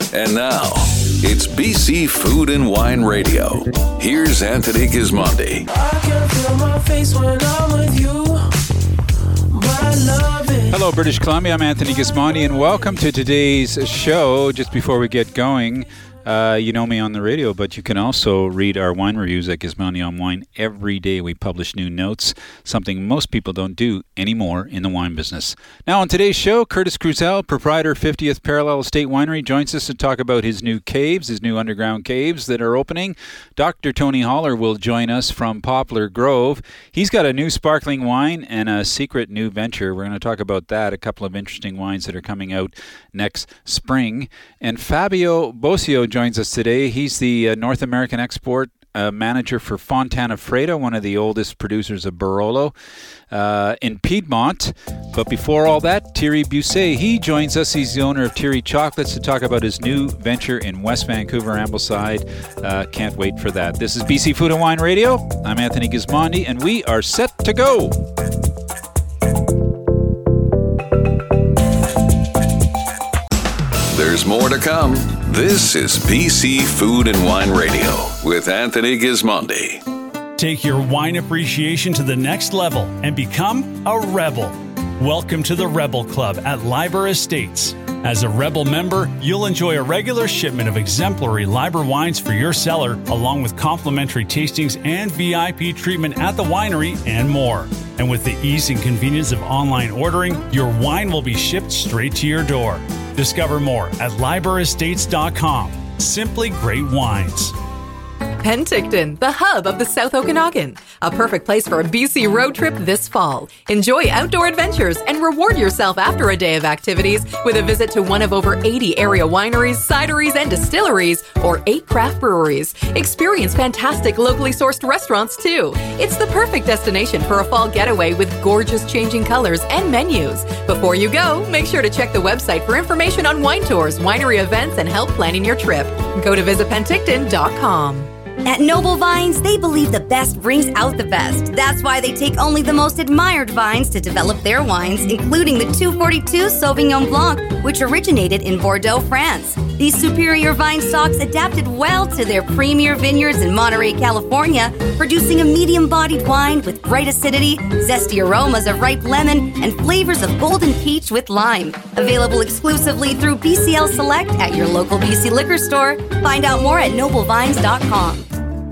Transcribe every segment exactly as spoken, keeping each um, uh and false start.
And now, it's B C Food and Wine Radio. Here's Anthony Gismondi. I can feel my face when I'm with you, but I love it. Hello, British Columbia. I'm Anthony Gismondi, and welcome to today's show. Just before we get going, uh, you know me on the radio, but you can also read our wine reviews at Gismondi on Wine. Every day we publish new notes, something most people don't do anymore in the wine business. Now on today's show, Curtis Cruzel, proprietor of fiftieth Parallel Estate Winery, joins us to talk about his new caves, his new underground caves that are opening. Doctor Tony Holler will join us from Poplar Grove. He's got a new sparkling wine and a secret new venture. We're going to talk about that, a couple of interesting wines that are coming out next spring. And Fabio Bosio joins us today. He's the uh, North American export uh, manager for Fontana Freda, one of the oldest producers of Barolo uh, in Piedmont. But before all that, Thierry Busset, he joins us. He's the owner of Thierry Chocolates to talk about his new venture in West Vancouver, Ambleside. Uh, can't wait for that. This is B C Food and Wine Radio. I'm Anthony Gismondi, and we are set to go. There's more to come. This is B C Food and Wine Radio with Anthony Gismondi. Take your wine appreciation to the next level and become a rebel. Welcome to the Rebel Club at Liber Estates. As a Rebel member, you'll enjoy a regular shipment of exemplary Liber wines for your cellar, along with complimentary tastings and V I P treatment at the winery and more. And with the ease and convenience of online ordering, your wine will be shipped straight to your door. Discover more at liber estates dot com. Simply great wines. Penticton, the hub of the South Okanagan. A perfect place for a B C road trip this fall. Enjoy outdoor adventures and reward yourself after a day of activities with a visit to one of over eighty area wineries, cideries, and distilleries, or eight craft breweries. Experience fantastic locally sourced restaurants, too. It's the perfect destination for a fall getaway with gorgeous changing colors and menus. Before you go, make sure to check the website for information on wine tours, winery events, and help planning your trip. Go to visit penticton dot com. At Noble Vines, they believe the best brings out the best. That's why they take only the most admired vines to develop their wines, including the two forty-two Sauvignon Blanc, which originated in Bordeaux, France. These superior vine stocks adapted well to their premier vineyards in Monterey, California, producing a medium-bodied wine with bright acidity, zesty aromas of ripe lemon, and flavors of golden peach with lime. Available exclusively through B C L Select at your local B C liquor store. Find out more at noble vines dot com.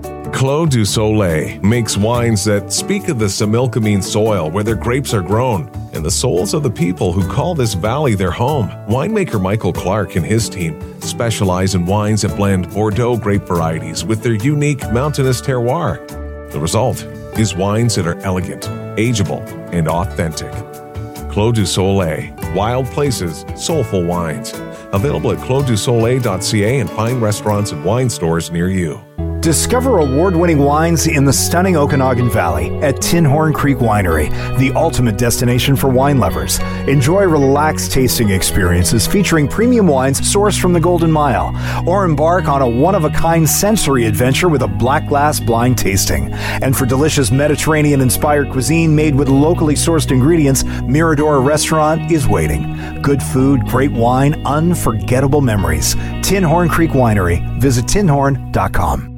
Clos du Soleil makes wines that speak of the Similkameen soil where their grapes are grown and the souls of the people who call this valley their home. Winemaker Michael Clark and his team specialize in wines that blend Bordeaux grape varieties with their unique mountainous terroir. The result is wines that are elegant, ageable, and authentic. Clos du Soleil, wild places, soulful wines. Available at clos du soleil dot c a and fine restaurants and wine stores near you. Discover award-winning wines in the stunning Okanagan Valley at Tin Horn Creek Winery, the ultimate destination for wine lovers. Enjoy relaxed tasting experiences featuring premium wines sourced from the Golden Mile, or embark on a one-of-a-kind sensory adventure with a black glass blind tasting. And for delicious Mediterranean-inspired cuisine made with locally sourced ingredients, Mirador Restaurant is waiting. Good food, great wine, unforgettable memories. Tin Horn Creek Winery. Visit tin horn dot com.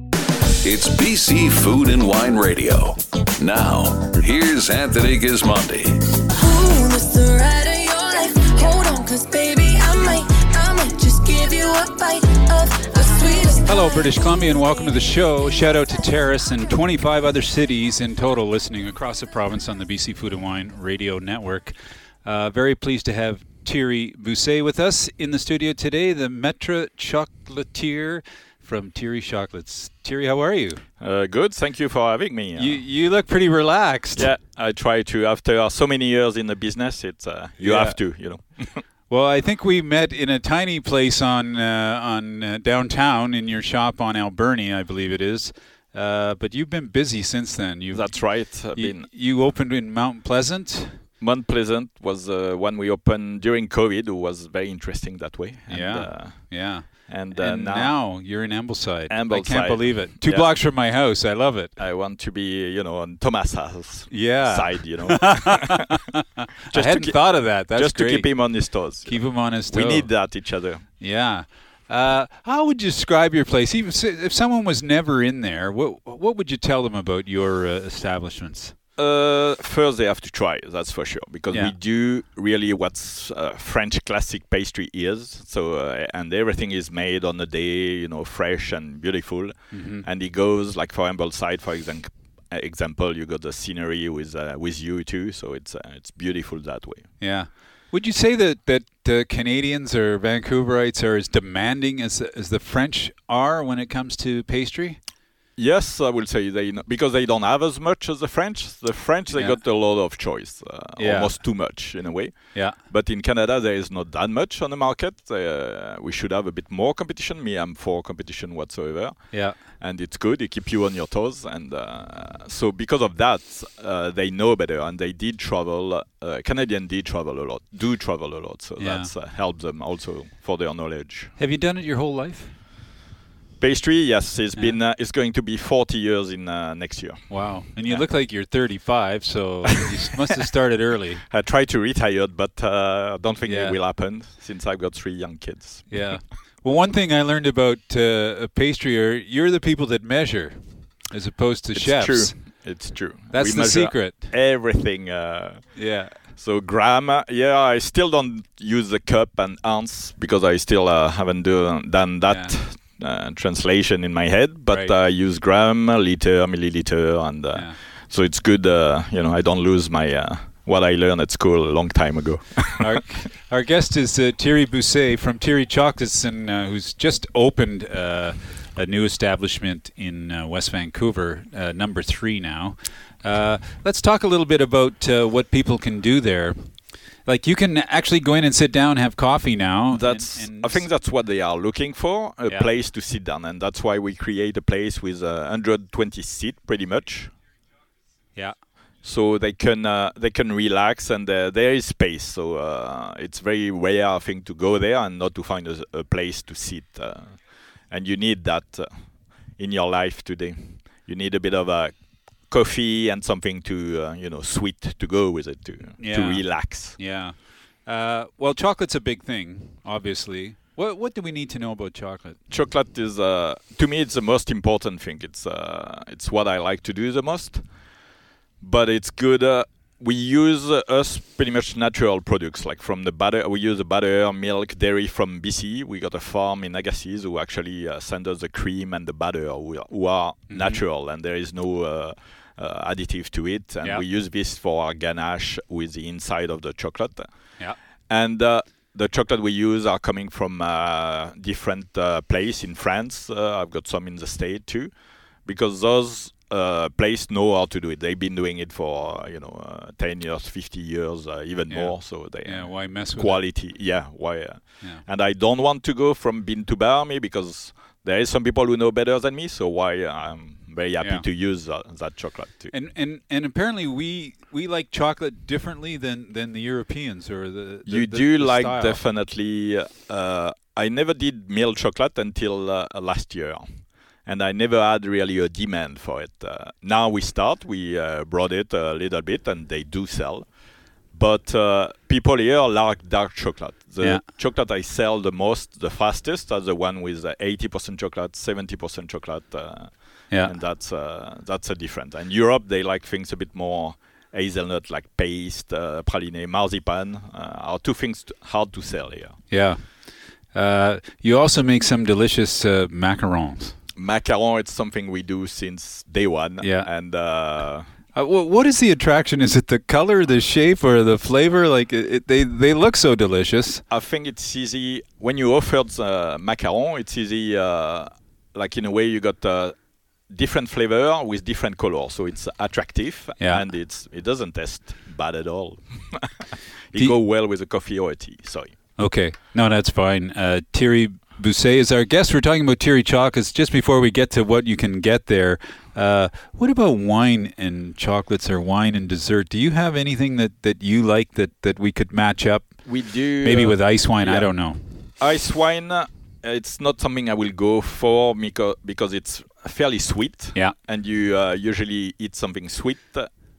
It's B C Food and Wine Radio. Now, here's Anthony Gismondi. Oh, that's the ride of your life. Hold on, cause baby, I might, I might just give you a bite of the sweetest. Hello, British Columbia, and welcome to the show. Shout out to Terrace and twenty-five other cities in total listening across the province on the B C Food and Wine Radio Network. Uh, very pleased to have Thierry Busset with us in the studio today, the Maître Chocolatier from Thierry Chocolates. Thierry, how are you? Uh, good, thank you for having me. You you look pretty relaxed. Yeah, I try to. After so many years in the business, it's uh, you yeah. have to, you know. Well, I think we met in a tiny place on uh, on uh, downtown in your shop on Alberni, I believe it is. Uh, but you've been busy since then. You've, That's right. I've you, been you opened in Mount Pleasant. Mount Pleasant was uh, one we opened during COVID. It was very interesting that way. And, yeah, uh, yeah. And, uh, and now, now you're in Ambleside. Ambleside. I can't believe it. Two yeah. blocks from my house. I love it. I want to be, you know, on Thomas' house yeah. side, you know. just I hadn't keep, thought of that. That's just great. to keep him on his toes. Keep him on his toes. We need that each other. Yeah. Uh, how would you describe your place? Even if someone was never in there, what what would you tell them about your uh, establishments? Uh, first, they have to try, that's for sure, because Yeah. we do really what's uh, French classic pastry is. So, uh, and everything is made on the day, you know, fresh and beautiful. Mm-hmm. And it goes, like for example, side, for example, example, you got the scenery with uh, with you too. So it's uh, it's beautiful that way. Yeah. Would you say that that uh, Canadians or Vancouverites are as demanding as as the French are when it comes to pastry? Yes, I will say they because they don't have as much as the French. The French they Yeah. got a lot of choice, uh, Yeah. almost too much in a way. Yeah. But in Canada there is not that much on the market. Uh, we should have a bit more competition. Me, I'm for competition whatsoever, Yeah. and it's good. It keeps you on your toes, and uh, so because of that, uh, they know better, and they did travel. Uh, Canadians did travel a lot, do travel a lot, so Yeah. that's uh, helped them also for their knowledge. Have you done it your whole life? Pastry, yes, it's Yeah. been uh, it's going to be forty years in uh, next year. Wow. And you Yeah. look like you're thirty-five, so you s- must have started early. I tried to retire, but uh, I don't think Yeah. it will happen since I've got three young kids. Yeah. Well, one thing I learned about uh, a pastry are you're the people that measure as opposed to It's chefs. true. It's true. That's We the measure secret. Everything. Uh, Yeah. so gram, uh, yeah, I still don't use the cup and ounce because I still uh, haven't do, done that uh, translation in my head. But Right. I use gram, liter, milliliter, and uh, Yeah. so it's good. Uh, you know, I don't lose my uh, what I learned at school a long time ago. our, our guest is uh, Thierry Bousset from Thierry Chocolates, and uh, who's just opened uh, a new establishment in uh, West Vancouver, uh, number three now. Uh, let's talk a little bit about uh, what people can do there. Like you can actually go in and sit down, have coffee now. That's. and, and I think that's what they are looking for, a Yeah. place to sit down, and that's why we create a place with uh, one hundred twenty seats, pretty much. Yeah. So they can uh, they can relax, and uh, there is space. So uh, it's very rare, I think, to go there and not to find a, a place to sit. Uh, and you need that uh, in your life today. You need a bit of a coffee and something to uh, you know sweet to go with it to Yeah. to relax. Yeah. Uh, well, chocolate's a big thing, obviously. What what do we need to know about chocolate? Chocolate is uh, to me it's the most important thing. It's uh, it's what I like to do the most. But it's good. Uh, we use uh, us pretty much natural products, like from the butter. We use the butter, milk, dairy from B C. We got a farm in Agassiz who actually uh, send us the cream and the butter, who are, who are Mm-hmm. natural, and there is no uh, uh, additive to it. And Yeah. we use this for our ganache with the inside of the chocolate. Yeah. And uh, the chocolate we use are coming from uh, different uh, places in France. Uh, I've got some in the States too, because those uh, places know how to do it. They've been doing it for uh, you know uh, ten years, fifty years, uh, even Yeah. more. So they Yeah, why mess with quality. Yeah, why? Uh, Yeah. And I don't want to go from bean to bar me because there is some people who know better than me. So why I'm very happy Yeah. to use uh, that chocolate too. And and and apparently we we like chocolate differently than than the Europeans or the, the You the- do the like style. definitely. Uh, I never did milk chocolate until uh, last year, and I never had really a demand for it. Uh, now we start. We uh, brought it a little bit, and they do sell. But uh, people here like dark chocolate. The Yeah. chocolate I sell the most, the fastest, are the one with uh, eighty percent chocolate, seventy percent chocolate. Uh, Yeah. and that's uh, that's a different. And Europe, they like things a bit more hazelnut, like paste, uh, praline, marzipan, uh, are two things t- hard to sell here. Yeah. Uh, you also make some delicious uh, macarons. Macaron, it's something we do since day one. Yeah. And uh, Uh, wh- what is the attraction? Is it the color, the shape, or the flavor? Like it, it, they they look so delicious. I think it's easy when you offer the macaron. It's easy, uh, like in a way you got uh, different flavor with different color, so it's attractive Yeah. and it's it doesn't taste bad at all. It Do you- go well with a coffee or a tea. Sorry. Okay, no, that's fine. Uh, Thierry Bousset is our guest. We're talking about Thierry Chocolates. Just before we get to what you can get there, uh, what about wine and chocolates or wine and dessert? Do you have anything that, that you like that, that we could match up? We do Maybe uh, with ice wine, I yeah. don't know. Ice wine, uh, it's not something I will go for because because it's fairly sweet. Yeah. And you uh, usually eat something sweet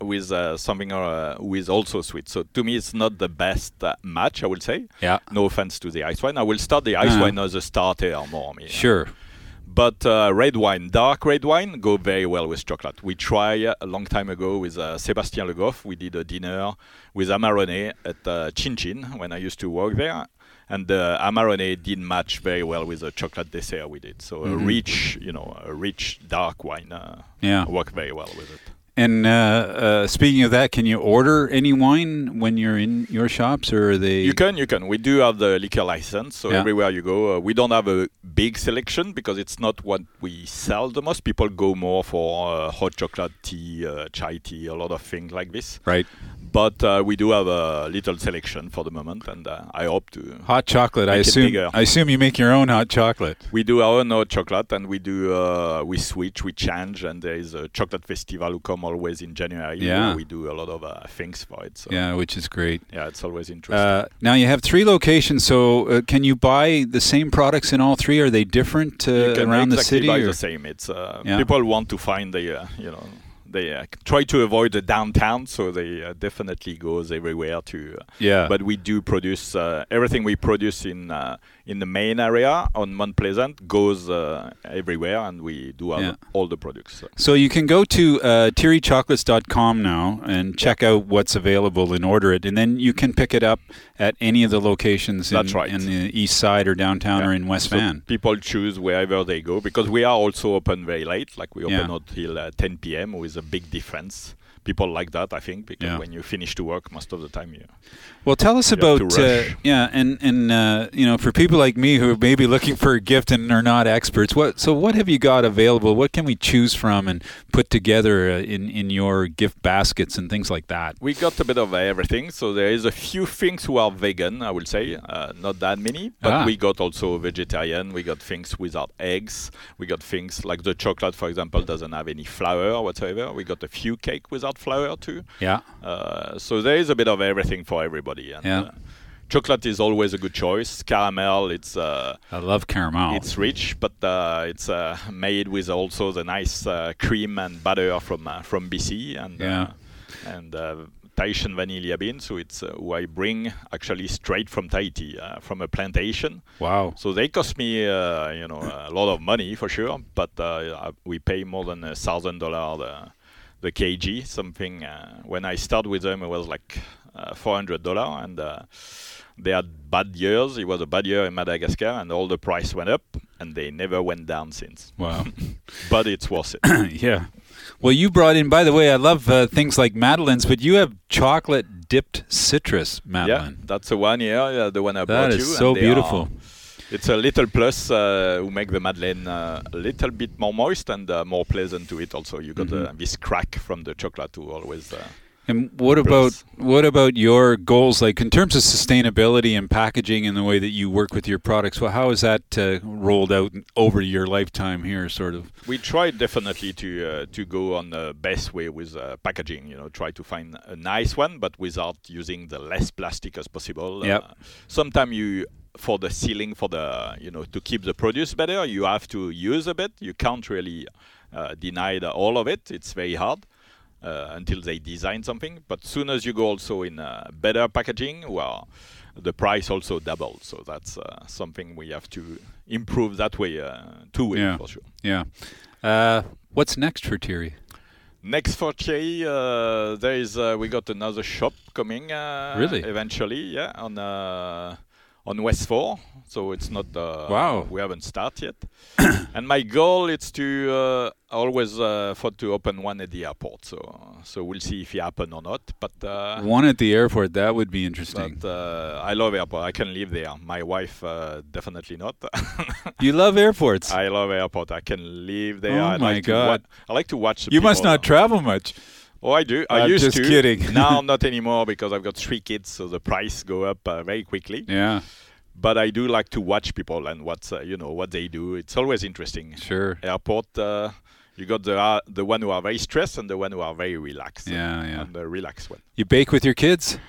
with uh, something uh, who is also sweet. So to me, it's not the best uh, match, I would say. Yeah. No offense to the ice wine. I will start the ice Uh-huh. wine as a starter more. Me. Sure. But uh, red wine, dark red wine, go very well with chocolate. We tried uh, a long time ago with uh, Sébastien Le Goff. We did a dinner with Amarone at uh, Chin Chin when I used to work there. And the uh, Amarone did match very well with the chocolate dessert we did. So Mhm. a rich, you know, a rich dark wine uh, Yeah. worked very well with it. And uh, uh, speaking of that, can you order any wine when you're in your shops, or are they? You can, you can. We do have the liquor license, so Yeah. everywhere you go, uh, we don't have a big selection because it's not what we sell the most. People go more for uh, hot chocolate tea, uh, chai tea, a lot of things like this. Right. But uh, we do have a little selection for the moment, and uh, I hope to. Hot chocolate. I make it assume. bigger. I assume you make your own hot chocolate. We do our own hot chocolate, and we do. Uh, we switch, we change, and there is a chocolate festival who come always in January. Yeah. Where we do a lot of uh, things for it. So. Yeah, which is great. Yeah, it's always interesting. Uh, now you have three locations, so uh, can you buy the same products in all three? Are they different uh, you can around the exactly city? buy or? the same. It's uh, Yeah. people want to find the uh, you know they uh, try to avoid the downtown, so they uh, definitely goes everywhere to. Uh, Yeah. But we do produce uh, everything we produce in uh, in the main area on Mount Pleasant goes uh, everywhere, and we do have Yeah. all the products. So. So you can go to uh, Thierry Chocolates dot com now and check out what's available and order it, and then you can pick it up at any of the locations in, That's right. in the east side or downtown Yeah. or in West So Van. people choose wherever they go because we are also open very late. Like we open Yeah. until uh, ten p.m. with a big difference. People like that, I think, because Yeah. when you finish to work, most of the time you. Well, tell us You have about to uh, rush. yeah, and and uh, you know, for people like me who are maybe looking for a gift and are not experts, what so what have you got available? What can we choose from and put together uh, in in your gift baskets and things like that? We got a bit of everything. So there is a few things who are vegan, I will say. Uh, not that many. But Ah. we got also vegetarian. We got things without eggs. We got things like the chocolate, for example, doesn't have any flour whatsoever. We got a few cake without flour too. Yeah. Uh, so there is a bit of everything for everybody. And, Yeah. uh, chocolate is always a good choice. Caramel, it's... Uh, I love caramel. It's rich, but uh, it's uh, made with also the nice uh, cream and butter from uh, from B C and Yeah. uh, and uh, Tahitian vanilla beans. So it's uh, who I bring actually straight from Tahiti, uh, from a plantation. Wow. So they cost me, uh, you know, a lot of money for sure. But uh, we pay more than a thousand dollars the the kg. Something uh, when I started with them, it was like uh, four hundred dollars and. Uh, They had bad years. It was a bad year in Madagascar, and all the price went up, and they never went down since. Wow. But it's worth it. Yeah. Well, you brought in, by the way, I love uh, things like Madeleines, but you have chocolate dipped citrus Madeleine. Yeah, that's the one here, yeah, the one I That brought is you. so and they beautiful. are- it's a little plus uh, who make the Madeleine uh, a little bit more moist and uh, more pleasant to eat. Also, you got Mhm. uh, this crack from the chocolate who always. Uh, And what about what about your goals, like in terms of sustainability and packaging and the way that you work with your products? Well, how is that uh, rolled out over your lifetime here, sort of? We try definitely to uh, to go on the best way with uh, packaging. You know, try to find a nice one, but without using the less plastic as possible. Yep. Uh, Sometimes you, for the sealing, for the you know to keep the produce better, you have to use a bit. You can't really uh, deny the, all of it. It's very hard. Uh, until they design something, but soon as you go also in uh, better packaging, well, the price also doubles. So that's uh, something we have to improve that way, uh, two way Yeah. for sure. Yeah. Uh, what's next for Thierry? Next for Thierry, uh, there is uh, we got another shop coming. Uh, Really? Eventually, yeah, on uh, on West four. So it's not. Uh, Wow. We haven't started yet. And my goal is to uh, always uh, for to open one at the airport. So so we'll see if it happen or not. But uh, One at the airport, that would be interesting. But uh, I love airport. I can live there. My wife uh, definitely not. You love airports? I love airport. I can live there. Oh I my like to God. wa- I like to watch. The You must people. not travel much. Oh, I do. I I'm used just to. kidding. Now not anymore because I've got three kids, so the price go up uh, very quickly. Yeah. But I do like to watch people and what's uh, you know what they do. It's always interesting. Sure. Airport. Uh, you got the uh, the one who are very stressed and the one who are very relaxed. Yeah, yeah. And the relaxed one. You bake with your kids?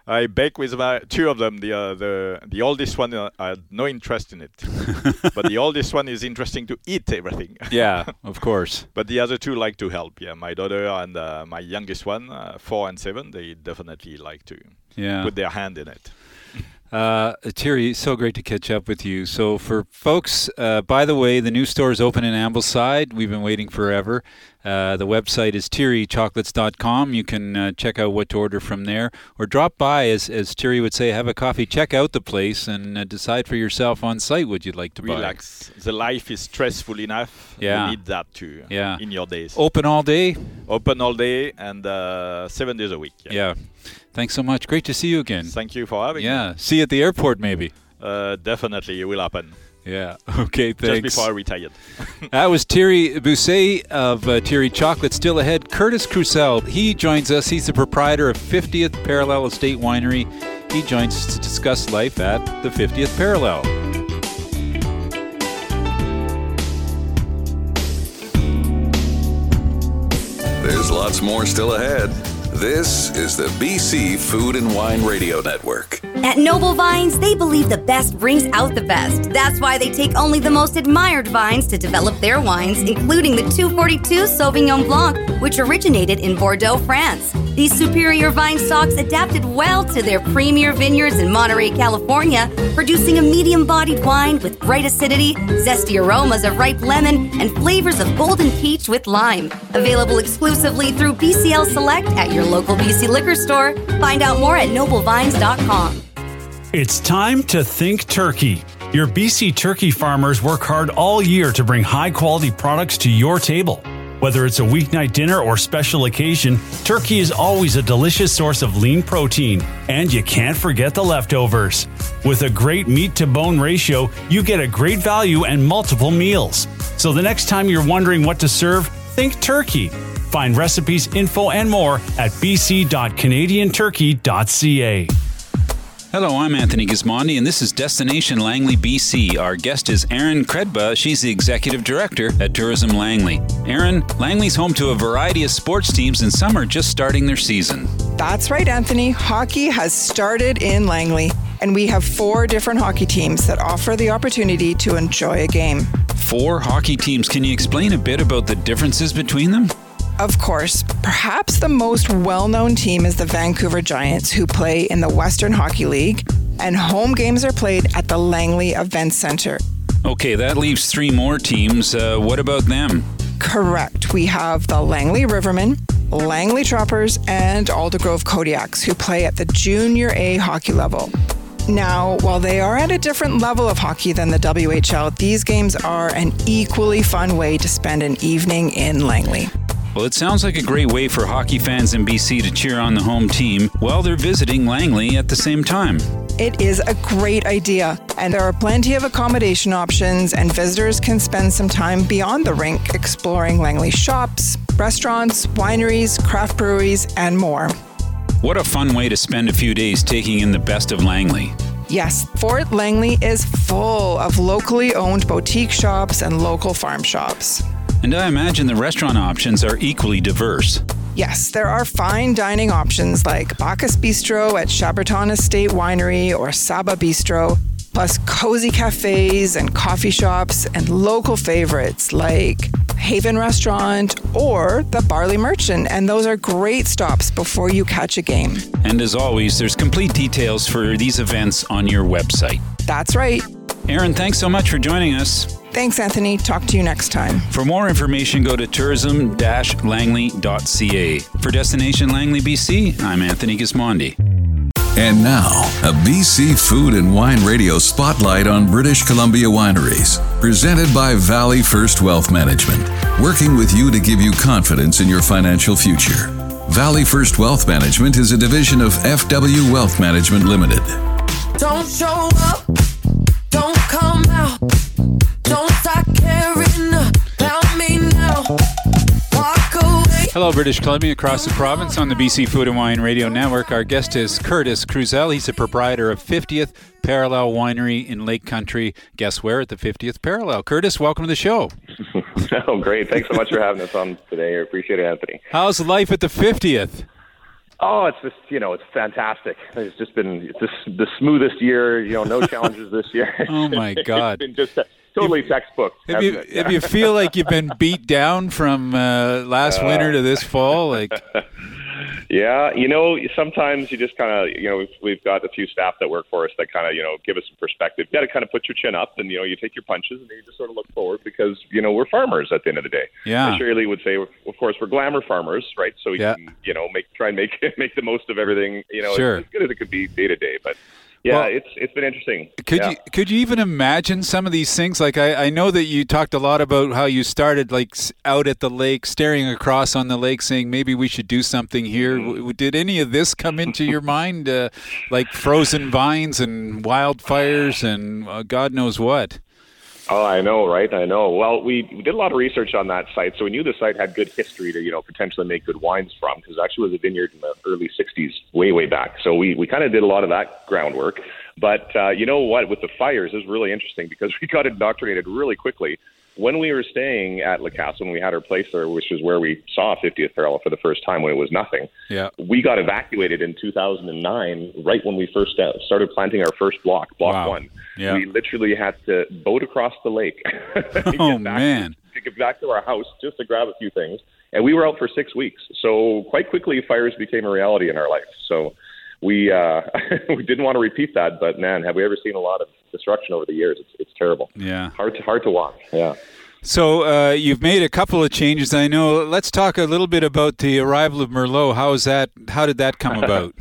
I bake with my two of them. The uh, the the oldest one, uh, I had no interest in it, but the oldest one is interesting to eat everything. Yeah, of course. But the other two like to help. Yeah, my daughter and uh, my youngest one, uh, four and seven, they definitely like to yeah. put their hand in it. Uh, Thierry, so great to catch up with you. So for folks, uh, by the way, the new store is open in Ambleside. We've been waiting forever. Uh, the website is thierry chocolates dot com. You can uh, check out what to order from there. Or drop by, as as Thierry would say, have a coffee, check out the place, and uh, decide for yourself on site what you'd like to buy. Relax. The life is stressful enough. Yeah. You need that too yeah. in your days. Open all day? Open all day and uh, seven days a week. Yeah. yeah. Thanks so much. Great to see you again. Thank you for having yeah. me. See you at the airport, maybe. Uh, definitely, it will happen. Yeah. Okay, thanks. Just before I retired. That was Thierry Bousset of uh, Thierry Chocolate. Still ahead, Curtis Crucell. He joins us. He's the proprietor of fiftieth Parallel Estate Winery. He joins us to discuss life at the fiftieth Parallel. There's lots more still ahead. This is the B C Food and Wine Radio Network. At Noble Vines, they believe the best brings out the best. That's why they take only the most admired vines to develop their wines, including the two forty-two Sauvignon Blanc, which originated in Bordeaux, France. These superior vine stocks adapted well to their premier vineyards in Monterey, California, producing a medium-bodied wine with bright acidity, zesty aromas of ripe lemon, and flavors of golden peach with lime. Available exclusively through B C L Select at your local B C liquor store. Find out more at noble vines dot com. It's time to think turkey. Your B C turkey farmers work hard all year to bring high-quality products to your table. Whether it's a weeknight dinner or special occasion, turkey is always a delicious source of lean protein, and you can't forget the leftovers. With a great meat-to-bone ratio, you get a great value and multiple meals. So the next time you're wondering what to serve, think turkey. Find recipes, info, and more at b c dot canadian turkey dot c a. Hello, I'm Anthony Gismondi, and this is Destination Langley, B C. Our guest is Erin Kredba. She's the Executive Director at Tourism Langley. Erin, Langley's home to a variety of sports teams, and some are just starting their season. That's right, Anthony. Hockey has started in Langley, and we have four different hockey teams that offer the opportunity to enjoy a game. Four hockey teams. Can you explain a bit about the differences between them? Of course, perhaps the most well-known team is the Vancouver Giants, who play in the Western Hockey League, and home games are played at the Langley Event Center. Okay, that leaves three more teams. Uh, what about them? Correct. We have the Langley Rivermen, Langley Choppers, and Aldergrove Kodiaks, who play at the Junior A hockey level. Now, while they are at a different level of hockey than the W H L, these games are an equally fun way to spend an evening in Langley. Well, it sounds like a great way for hockey fans in B C to cheer on the home team while they're visiting Langley at the same time. It is a great idea, and there are plenty of accommodation options, and visitors can spend some time beyond the rink exploring Langley shops, restaurants, wineries, craft breweries, and more. What a fun way to spend a few days taking in the best of Langley. Yes, Fort Langley is full of locally owned boutique shops and local farm shops. And I imagine the restaurant options are equally diverse. Yes, there are fine dining options like Bacchus Bistro at Chaberton Estate Winery or Saba Bistro, plus cozy cafes and coffee shops and local favorites like Haven Restaurant or the Barley Merchant, and those are great stops before you catch a game. And as always, there's complete details for these events on your website. That's right. Erin, thanks so much for joining us. Thanks, Anthony. Talk to you next time. For more information, go to tourism dash langley dot c a. For Destination Langley, B C, I'm Anthony Gismondi. And now, a B C Food and Wine Radio spotlight on British Columbia wineries, presented by Valley First Wealth Management, working with you to give you confidence in your financial future. Valley First Wealth Management is a division of F W Wealth Management Limited. Don't show up, don't come out, don't start caring about me now. Walk away. Hello, British Columbia, across the province on the B C Food and Wine Radio Network. Our guest is Curtis Crucell. He's the proprietor of fiftieth Parallel Winery in Lake Country. Guess where? At the fiftieth Parallel. Curtis, welcome to the show. Oh, great. Thanks so much for having us on today. I appreciate it, Anthony. How's life at the fiftieth? Oh, it's just, you know, it's fantastic. It's just been it's just the smoothest year, you know, no challenges this year. Oh, my God. It's been just a, totally if, textbook. If you, yeah. if you feel like you've been beat down from uh, last uh, winter to this fall, like... Yeah, you know, sometimes you just kind of, you know, we've, we've got a few staff that work for us that kind of, you know, give us some perspective. You got to kind of put your chin up and, you know, you take your punches and you just sort of look forward because, you know, we're farmers at the end of the day. Yeah. As Shirley would say, of course, we're glamour farmers, right? So we yeah. can, you know, make try and make make the most of everything, you know, sure. as, as good as it could be day to day. But yeah, well, it's it's been interesting. Could yeah. you could you even imagine some of these things? Like I, I know that you talked a lot about how you started like out at the lake, staring across on the lake, saying maybe we should do something here. Mm-hmm. Did any of this come into your mind, uh, like frozen vines and wildfires and uh, God knows what? Oh, I know, right? I know. Well, we, we did a lot of research on that site, so we knew the site had good history to, you know, potentially make good wines from, because it actually was a vineyard in the early sixties, way, way back. So we, we kind of did a lot of that groundwork. But uh, you know what? With the fires, it was really interesting because we got indoctrinated really quickly. When we were staying at La Casse, when we had our place there, which is where we saw fiftieth Parallel for the first time when it was nothing, yeah. we got evacuated in two thousand nine, right when we first started planting our first block, block wow. one. Yeah. We literally had to boat across the lake. Oh, man. To get back to our house just to grab a few things. And we were out for six weeks. So quite quickly, fires became a reality in our life. So we uh, we didn't want to repeat that. But, man, have we ever seen a lot of destruction over the years? It's, it's terrible. Yeah. Hard to, hard to watch. Yeah. So uh, you've made a couple of changes. I know. Let's talk a little bit about the arrival of Merlot. How is that? How did that come about?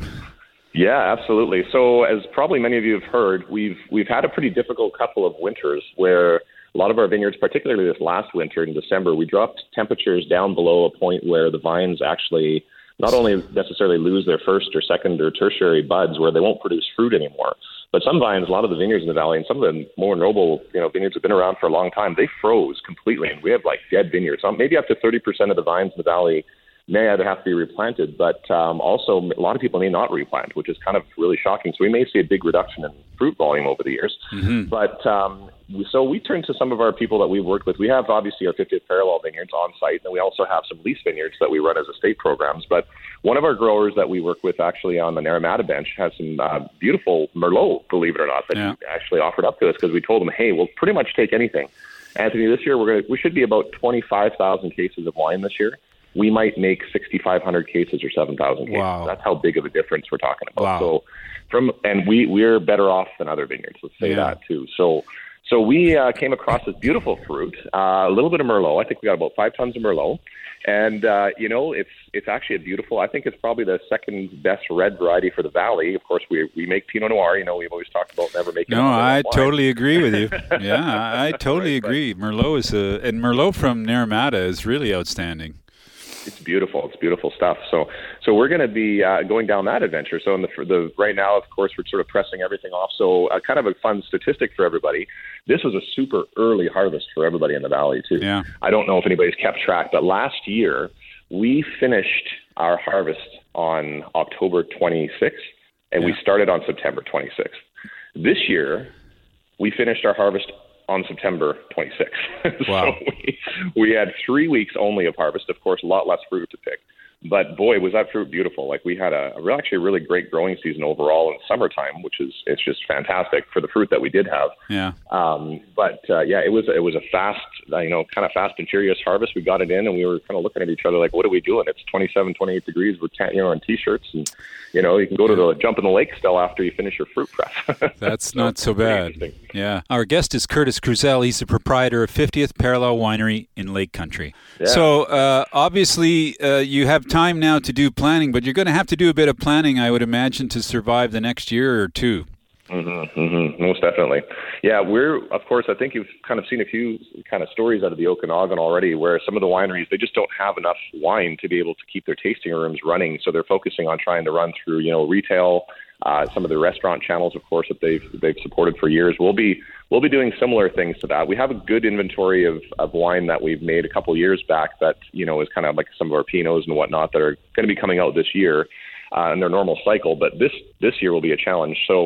Yeah, absolutely. So as probably many of you have heard, we've we've had a pretty difficult couple of winters where a lot of our vineyards, particularly this last winter in December, we dropped temperatures down below a point where the vines actually not only necessarily lose their first or second or tertiary buds where they won't produce fruit anymore, but some vines, a lot of the vineyards in the valley and some of the more noble, you know, vineyards have been around for a long time, they froze completely. And we have like dead vineyards. Maybe up to thirty percent of the vines in the valley may either have to be replanted, but um, also a lot of people may not replant, which is kind of really shocking. So we may see a big reduction in fruit volume over the years. Mm-hmm. But um, so we turned to some of our people that we've worked with. We have obviously our fiftieth Parallel vineyards on site, and we also have some lease vineyards that we run as estate programs. But one of our growers that we work with actually on the Naramata bench has some uh, beautiful Merlot, believe it or not, that yeah. he actually offered up to us because we told him, hey, we'll pretty much take anything. Anthony, this year we're gonna we should be about twenty-five thousand cases of wine this year. We might make sixty-five hundred cases or seven thousand cases. Wow. That's how big of a difference we're talking about. Wow. So, from and we we're better off than other vineyards. Let's say yeah. that too. So, so we uh, came across this beautiful fruit, uh, a little bit of Merlot. I think we got about five tons of Merlot, and uh, you know, it's it's actually a beautiful. I think it's probably the second best red variety for the valley. Of course, we we make Pinot Noir. You know, we've always talked about never making. No, I wine. totally agree with you. Yeah, I totally right, agree. Merlot is a and Merlot from Naramata is really outstanding. It's beautiful. It's beautiful stuff. So, so we're going to be uh, going down that adventure. So, in the, for the right now, of course, we're sort of pressing everything off. So, uh, kind of a fun statistic for everybody. This was a super early harvest for everybody in the valley too. Yeah. I don't know if anybody's kept track, but last year we finished our harvest on October twenty-sixth, and yeah. we started on September twenty-sixth. This year, we finished our harvest on September twenty-sixth. Wow. So we, we had three weeks only of harvest, of course, a lot less fruit to pick. But boy, was that fruit beautiful. Like we had a, a actually a really great growing season overall in summertime, which is, it's just fantastic for the fruit that we did have. Yeah. Um, but uh, yeah, it was, it was a fast, uh, you know, kind of fast and furious harvest. We got it in and we were kind of looking at each other like, what are we doing? It's twenty-seven, twenty-eight degrees. We're, t- you know, in t-shirts and, you know, you can go to the jump in the lake still after you finish your fruit press. That's so not so bad. Yeah. Our guest is Curtis Cruzel. He's the proprietor of fiftieth Parallel Winery in Lake Country. Yeah. So uh, obviously uh, you have time now to do planning, but you're going to have to do a bit of planning, I would imagine, to survive the next year or two. Mm-hmm, mm-hmm, most definitely. Yeah, we're, of course, I think you've kind of seen a few kind of stories out of the Okanagan already where some of the wineries, they just don't have enough wine to be able to keep their tasting rooms running. So they're focusing on trying to run through, you know, retail, uh, some of the restaurant channels, of course, that they've they've supported for years. We'll be we'll be doing similar things to that. We have a good inventory of, of wine that we've made a couple years back that, you know, is kind of like some of our Pinots and whatnot that are going to be coming out this year uh, in their normal cycle. But this this year will be a challenge. So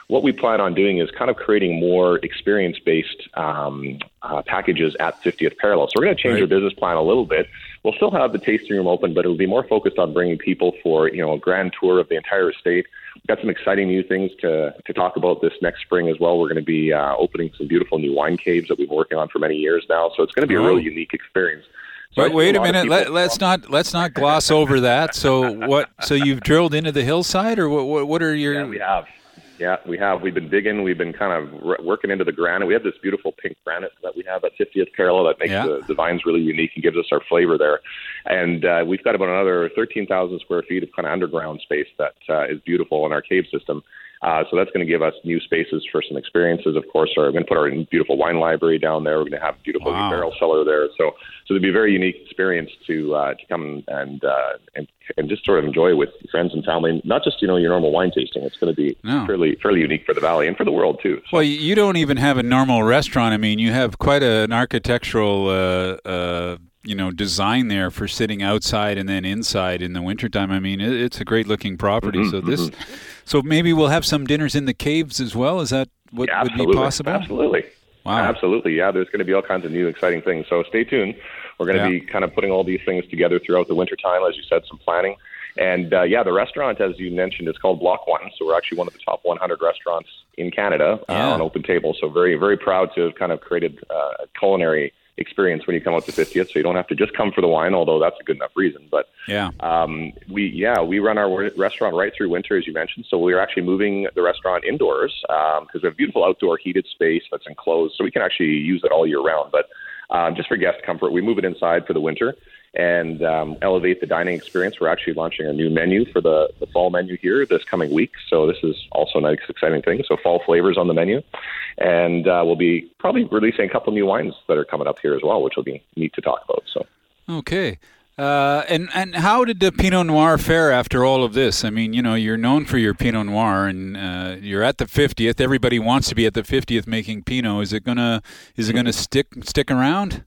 what we plan on doing is kind of creating more experience-based um, uh, packages at fiftieth Parallel. So we're going to change Right. our business plan a little bit. We'll still have the tasting room open, but it'll be more focused on bringing people for, you know, a grand tour of the entire estate. We've got some exciting new things to, to talk about this next spring as well. We're going to be uh, opening some beautiful new wine caves that we've been working on for many years now. So it's going to be a Oh. really unique experience. So I But think wait a lot of minute. people- Let, let's not let's not gloss over that. So what? So you've drilled into the hillside, or what? What, what are your? Yeah, we have. Yeah, we have. We've been digging. We've been kind of r- working into the granite. We have this beautiful pink granite that we have at fiftieth Parallel that makes Yeah. the, the vines really unique and gives us our flavor there. And uh, we've got about another thirteen thousand square feet of kind of underground space that uh, is beautiful in our cave system. Uh, so that's going to give us new spaces for some experiences. Of course, we're going to put our beautiful wine library down there. We're going to have a beautiful Wow. new barrel cellar there. So, so it'll be a very unique experience to uh, to come and uh, and and just sort of enjoy with friends and family. Not just you know your normal wine tasting. It's going to be No. fairly fairly unique for the valley and for the world too. Well, you- you don't even have a normal restaurant. I mean, you have quite an architectural, uh, uh, you know, design there for sitting outside and then inside in the wintertime. I mean, it, it's a great-looking property. Mhm, so this, mhm. so maybe we'll have some dinners in the caves as well. Is that what Yeah, would be absolutely. possible? Absolutely. Wow. Absolutely. Yeah, there's going to be all kinds of new exciting things. So stay tuned. We're going to Yeah. be kind of putting all these things together throughout the winter time, as you said, some planning. And uh, yeah, the restaurant, as you mentioned, is called Block One. So we're actually one of the top one hundred restaurants in Canada uh, Yeah. on Open Table. So very, very proud to have kind of created uh, a culinary experience when you come out to fiftieth. So you don't have to just come for the wine, although that's a good enough reason. But Yeah. um, we, yeah, we run our w- restaurant right through winter, as you mentioned. So we're actually moving the restaurant indoors because we have beautiful outdoor heated space that's enclosed, so we can actually use it all year round. But um, just for guest comfort, we move it inside for the winter and um, elevate the dining experience. We're actually launching a new menu for the, the fall menu here this coming week. So this is also a nice, exciting thing. So fall flavors on the menu. And uh, we'll be probably releasing a couple new wines that are coming up here as well, which will be neat to talk about. So. Okay. Uh, and, and how did the Pinot Noir fare after all of this? I mean, you know, you're known for your Pinot Noir, and uh, you're at the fiftieth. Everybody wants to be at the fiftieth making Pinot. Is it gonna is it gonna stick stick around?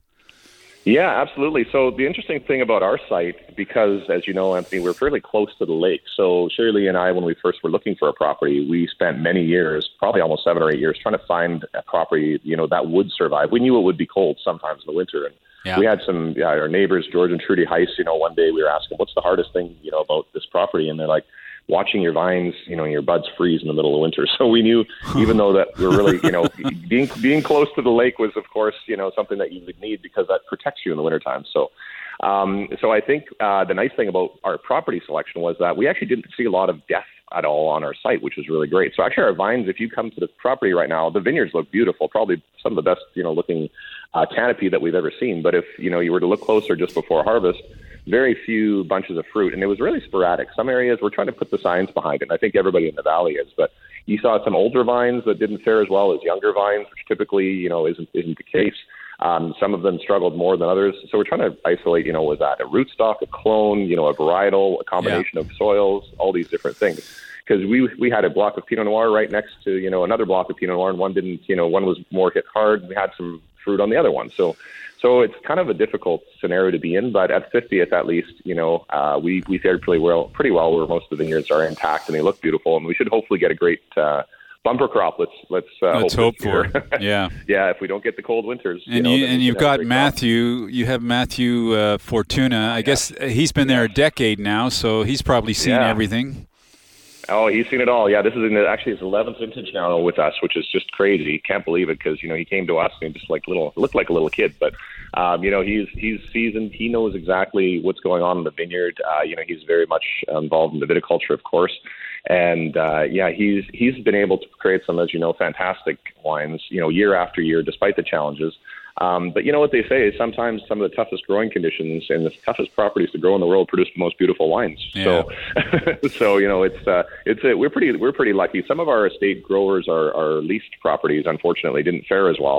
Yeah, absolutely. So the interesting thing about our site, because as you know, Anthony, we're fairly close to the lake. So Shirley and I, when we first were looking for a property, we spent many years, probably almost seven or eight years, trying to find a property, you know, that would survive. We knew it would be cold sometimes in the winter, and Yeah. we had some yeah, our neighbors, George and Trudy Heiss. You know, one day we were asking, "What's the hardest thing, you know, about this property?" And they're like, watching your vines, you know, your buds freeze in the middle of winter. So we knew, even though that we're really, you know, being being close to the lake was, of course, you know, something that you would need because that protects you in the wintertime. So, um, so I think uh, the nice thing about our property selection was that we actually didn't see a lot of death at all on our site, which was really great. So actually our vines, if you come to the property right now, the vineyards look beautiful, probably some of the best, you know, looking uh, canopy that we've ever seen. But if, you know, you were to look closer just before harvest, very few bunches of fruit, and it was really sporadic. Some areas we're trying to put the science behind it, and I think everybody in the valley is, but you saw some older vines that didn't fare as well as younger vines, which typically, you know, isn't isn't the case. Um, some of them struggled more than others. So we're trying to isolate, you know, was that a rootstock, a clone, you know, a varietal, a combination yeah. of soils, all these different things. Because we we had a block of Pinot Noir right next to, you know, another block of Pinot Noir, and one didn't, you know, one was more hit hard. We had some fruit on the other one. So so it's kind of a difficult scenario to be in, but at fiftieth at least, you know, uh, we, we fared pretty well, pretty well where most of the vineyards are intact and they look beautiful, and we should hopefully get a great uh, bumper crop. Let's let's, uh, let's hope, hope for it. Yeah. Yeah, if we don't get the cold winters. And, you know, you, and you've got Matthew, crop. you have Matthew uh, Fortuna. I yeah. guess he's been there a decade now, so he's probably seen yeah. everything. Oh, he's seen it all. Yeah, this is in the, actually his eleventh vintage now with us, which is just crazy. Can't believe it because, you know, he came to us and just like little, looked like a little kid. But, um, you know, he's he's seasoned. He knows exactly what's going on in the vineyard. Uh, you know, he's very much involved in the viticulture, of course. And, uh, yeah, he's he's been able to create some, as you know, fantastic wines, you know, year after year, despite the challenges. Um, but you know what they say is sometimes some of the toughest growing conditions and the toughest properties to grow in the world produce the most beautiful wines. Yeah. So, so you know, it's uh, it's a, we're pretty we're pretty lucky. Some of our estate growers, our, our leased properties, unfortunately, didn't fare as well.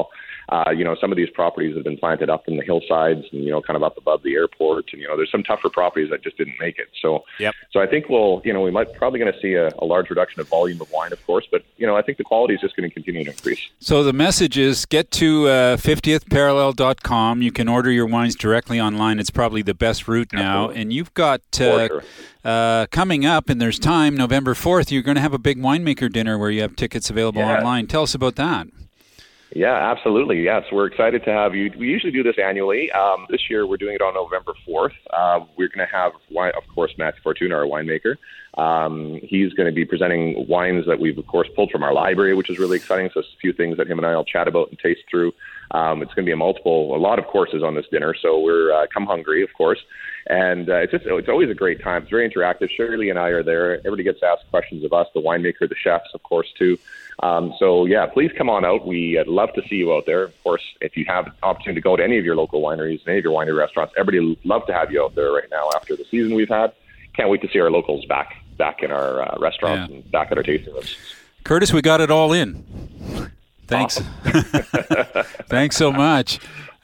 Uh, you know, some of these properties have been planted up in the hillsides and, you know, kind of up above the airport. And, you know, there's some tougher properties that just didn't make it. So, yep. so I think we'll, you know, we might probably going to see a, a large reduction of volume of wine, of course, but, you know, I think the quality is just going to continue to increase. So the message is get to uh, fiftieth parallel dot com. You can order your wines directly online. It's probably the best route now. Absolutely. And you've got uh, sure. uh, coming up, and there's time, November fourth, you're going to have a big winemaker dinner where you have tickets available yeah. online. Tell us about that. Yeah, absolutely. Yes, we're excited to have you. We usually do this annually. Um, this year, we're doing it on November fourth. Uh, we're going to have, wine, of course, Matthew Fortuna, our winemaker. Um, he's going to be presenting wines that we've, of course, pulled from our library, which is really exciting. So, it's a few things that him and I will chat about and taste through. Um, it's going to be a multiple, a lot of courses on this dinner. So, we're uh, come hungry, of course. And uh, it's just, it's always a great time. It's very interactive. Shirley and I are there. Everybody gets asked questions of us, the winemaker, the chefs, of course, too. Um, so, yeah, please come on out. We'd love to see you out there. Of course, if you have an opportunity to go to any of your local wineries, any of your winery restaurants, everybody would love to have you out there right now after the season we've had. Can't wait to see our locals back back in our uh, restaurants yeah. and back at our tasting rooms. Curtis, we got it all in. Thanks. Awesome. Thanks so much.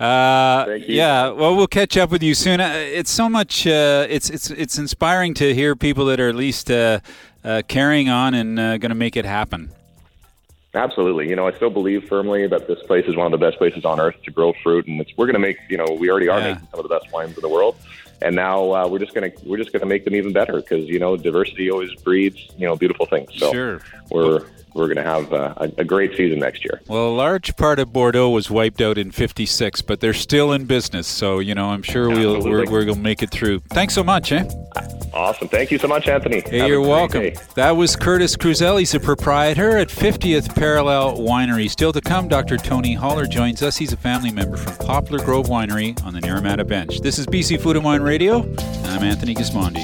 Uh, Thank you. Yeah, well, we'll catch up with you soon. Uh, it's so much. Uh, it's it's it's inspiring to hear people that are at least uh, uh, carrying on and uh, going to make it happen. Absolutely. You know, I still believe firmly that this place is one of the best places on earth to grow fruit, and it's, we're going to make. You know, we already are yeah. making some of the best wines in the world, and now uh, we're just going to we're just going to make them even better because you know diversity always breeds you know beautiful things. So sure. we're. We're going to have uh, a, a great season next year. Well, a large part of Bordeaux was wiped out in fifty-six, but they're still in business. So, you know, I'm sure we'll, we're, we're going to make it through. Thanks so much, eh? Awesome. Thank you so much, Anthony. Hey, have you're welcome. Day. That was Curtis Cruzel. He's a proprietor at fiftieth Parallel Winery. Still to come, Doctor Tony Holler joins us. He's a family member from Poplar Grove Winery on the Naramata Bench. This is B C Food and Wine Radio. I'm Anthony Gismondi.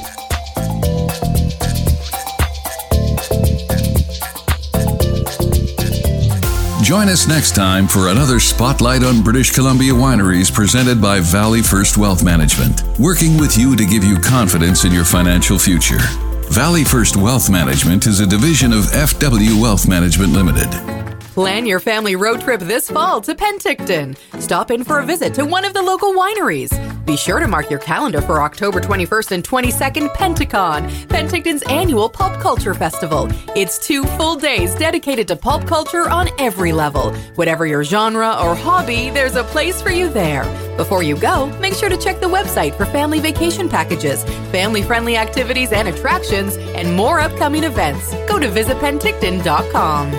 Join us next time for another Spotlight on British Columbia Wineries presented by Valley First Wealth Management, working with you to give you confidence in your financial future. Valley First Wealth Management is a division of F W Wealth Management Limited. Plan your family road trip this fall to Penticton. Stop in for a visit to one of the local wineries. Be sure to mark your calendar for October twenty-first and twenty-second, Penticon, Penticton's annual pulp culture festival. It's two full days dedicated to pulp culture on every level. Whatever your genre or hobby, there's a place for you there. Before you go, make sure to check the website for family vacation packages, family-friendly activities and attractions, and more upcoming events. Go to visit penticton dot com.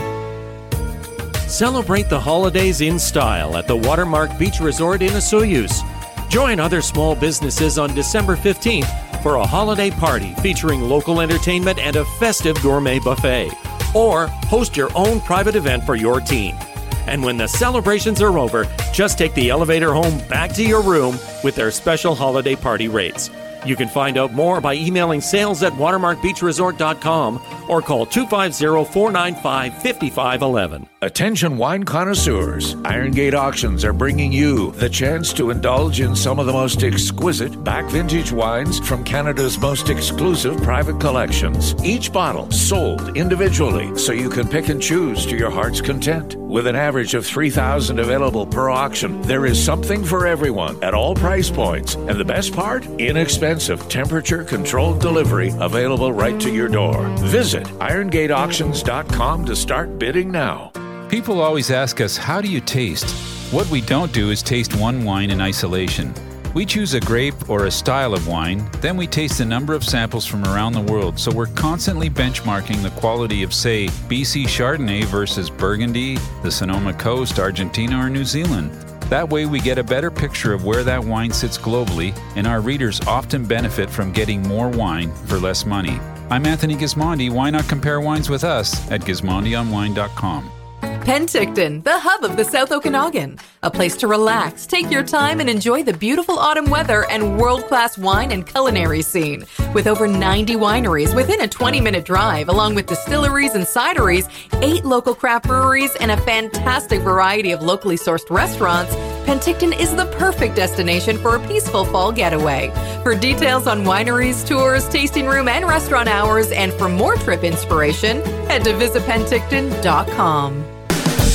Celebrate the holidays in style at the Watermark Beach Resort in Osoyoos. Join other small businesses on December fifteenth for a holiday party featuring local entertainment and a festive gourmet buffet. Or host your own private event for your team. And when the celebrations are over, just take the elevator home back to your room with their special holiday party rates. You can find out more by emailing sales at watermark beach resort dot com or call two five zero, four nine five, five five one one. Attention wine connoisseurs. Iron Gate Auctions are bringing you the chance to indulge in some of the most exquisite back vintage wines from Canada's most exclusive private collections. Each bottle sold individually so you can pick and choose to your heart's content. With an average of three thousand available per auction, there is something for everyone at all price points. And the best part? Inexpensive temperature-controlled delivery available right to your door. Visit iron gate auctions dot com to start bidding now. People always ask us, how do you taste? What we don't do is taste one wine in isolation. We choose a grape or a style of wine, then we taste a number of samples from around the world, so we're constantly benchmarking the quality of, say, B C Chardonnay versus Burgundy, the Sonoma Coast, Argentina, or New Zealand. That way we get a better picture of where that wine sits globally, and our readers often benefit from getting more wine for less money. I'm Anthony Gismondi. Why not compare wines with us at gismondi on wine dot com. Penticton, the hub of the South Okanagan. A place to relax, take your time, and enjoy the beautiful autumn weather and world-class wine and culinary scene. With over ninety wineries within a twenty-minute drive, along with distilleries and cideries, eight local craft breweries, and a fantastic variety of locally sourced restaurants, Penticton is the perfect destination for a peaceful fall getaway. For details on wineries, tours, tasting room, and restaurant hours, and for more trip inspiration, head to visit penticton dot com.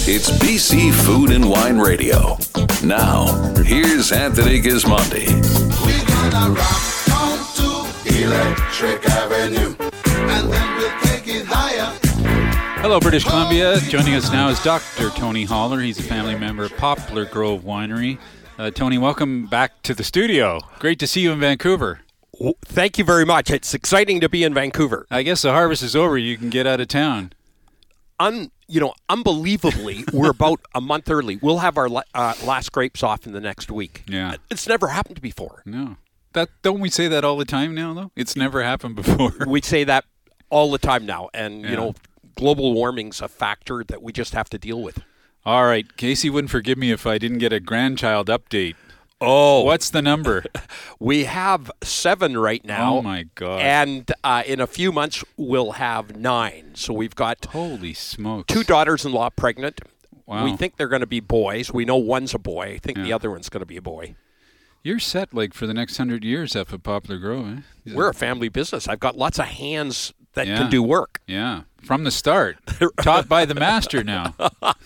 It's B C Food and Wine Radio. Now, here's Anthony Gismondi. We're gonna rock on to Electric Avenue, and then we'll take it higher. Hello, British Columbia. Joining us now is Doctor Tony Holler. He's a family member of Poplar Grove Winery. Uh, Tony, welcome back to the studio. Great to see you in Vancouver. Well, thank you very much. It's exciting to be in Vancouver. I guess the harvest is over. You can get out of town. Un, you know, unbelievably, we're about a month early. We'll have our uh, last grapes off in the next week. Yeah, it's never happened before. No, that don't we say that all the time now? Though it's never happened before. We say that all the time now, and yeah. you know, global warming's a factor that we just have to deal with. All right, Casey wouldn't forgive me if I didn't get a grandchild update. Oh, what's the number? We have seven right now. Oh my God! And uh, in a few months we'll have nine. So we've got holy smokes, two daughters-in-law pregnant. Wow. We think they're going to be boys. We know one's a boy. I think yeah. the other one's going to be a boy. You're set like for the next hundred years up at Poplar Grove. Eh? We're a family business. I've got lots of hands that yeah. can do work. Yeah, from the start, taught by the master now.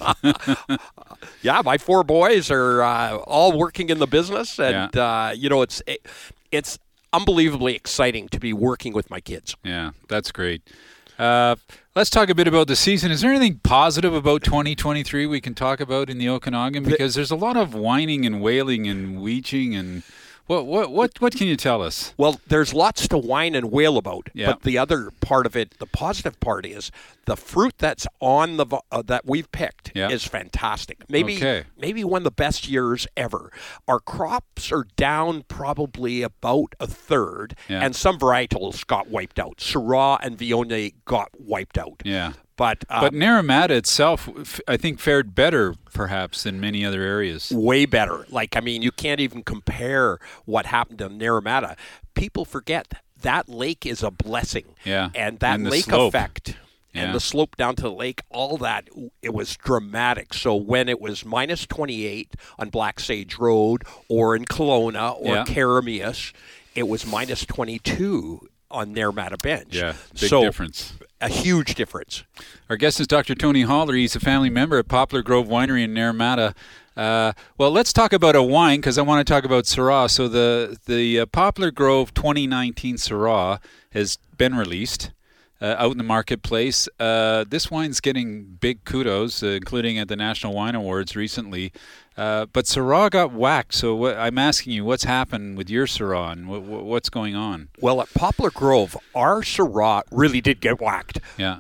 Yeah, my four boys are uh, all working in the business, and yeah. uh, you know, it's it, it's unbelievably exciting to be working with my kids. Yeah, that's great. Uh, let's talk a bit about the season. Is there anything positive about twenty twenty-three we can talk about in the Okanagan? Because there's a lot of whining and wailing and weeching and what what what what can you tell us? Well, there's lots to whine and wail about, yeah. but the other part of it, the positive part is the fruit that's on the uh, that we've picked yeah. is fantastic. Maybe okay. maybe one of the best years ever. Our crops are down probably about a third, yeah. and some varietals got wiped out. Syrah and Viognier got wiped out. Yeah. But uh, but Naramata itself, I think, fared better perhaps than many other areas. Way better. Like, I mean, you can't even compare what happened in Naramata. People forget that lake is a blessing. Yeah. And that and lake slope. effect yeah. and the slope down to the lake, all that, it was dramatic. So when it was minus twenty-eight on Black Sage Road or in Kelowna or yeah. Karamias, it was minus twenty-two on Naramata Bench. Yeah, big so, difference. A huge difference. Our guest is Doctor Tony Holler. He's a family member at Poplar Grove Winery in Naramata. Uh, well, let's talk about a wine because I want to talk about Syrah. So the the uh, Poplar Grove twenty nineteen Syrah has been released uh, out in the marketplace. Uh, this wine's getting big kudos, uh, including at the National Wine Awards recently. Uh, but Syrah got whacked, so what, I'm asking you, what's happened with your Syrah and what, what's going on? Well, at Poplar Grove, our Syrah really did get whacked. Yeah,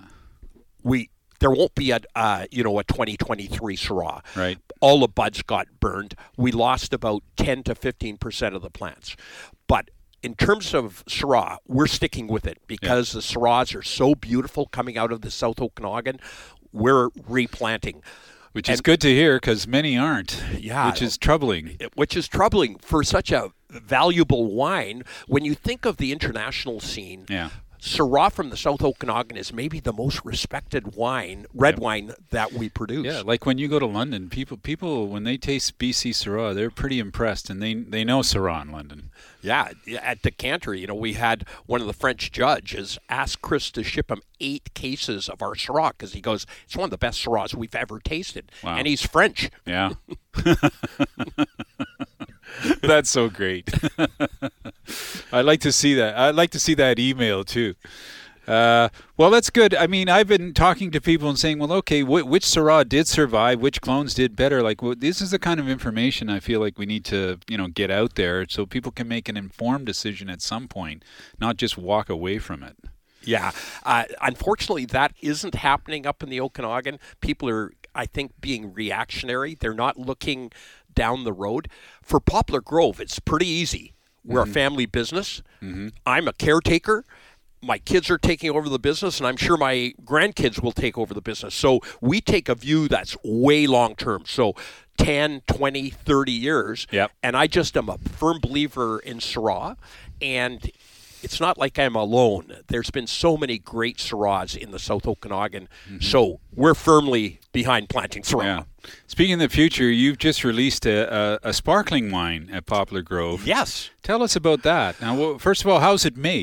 we there won't be a uh, you know a twenty twenty-three Syrah. Right. All the buds got burned. We lost about ten to fifteen percent of the plants, but in terms of Syrah, we're sticking with it because yeah. the Syrahs are so beautiful coming out of the South Okanagan. We're replanting. Which is and, good to hear because many aren't. Yeah. Which is troubling. Which is troubling for such a valuable wine. When you think of the international scene, yeah. Syrah from the South Okanagan is maybe the most respected wine, red yeah. wine that we produce. Yeah, like when you go to London, people, people when they taste B C Syrah, they're pretty impressed, and they they know Syrah in London. Yeah, at Decanter, you know, we had one of the French judges ask Chris to ship him eight cases of our Syrah because he goes, it's one of the best Syrahs we've ever tasted. Wow. And he's French. Yeah. That's so great. I'd like to see that. I'd like to see that email too. Uh, well, that's good. I mean, I've been talking to people and saying, well, okay, wh- which Syrah did survive? Which clones did better? Like, well, this is the kind of information I feel like we need to, you know, get out there so people can make an informed decision at some point, not just walk away from it. Yeah. Uh, unfortunately, that isn't happening up in the Okanagan. People are, I think, being reactionary. They're not looking down the road. For Poplar Grove, it's pretty easy. We're mm-hmm. a family business. Mm-hmm. I'm a caretaker. My kids are taking over the business, and I'm sure my grandkids will take over the business. So we take a view that's way long term. So ten, twenty, thirty years. Yep. And I just am a firm believer in Syrah. And it's not like I'm alone. There's been so many great Syrahs in the South Okanagan. Mm-hmm. So we're firmly behind planting Syrah. Yeah. Speaking of the future, you've just released a, a, a sparkling wine at Poplar Grove. Yes. Tell us about that. Now, well, first of all, how's it made?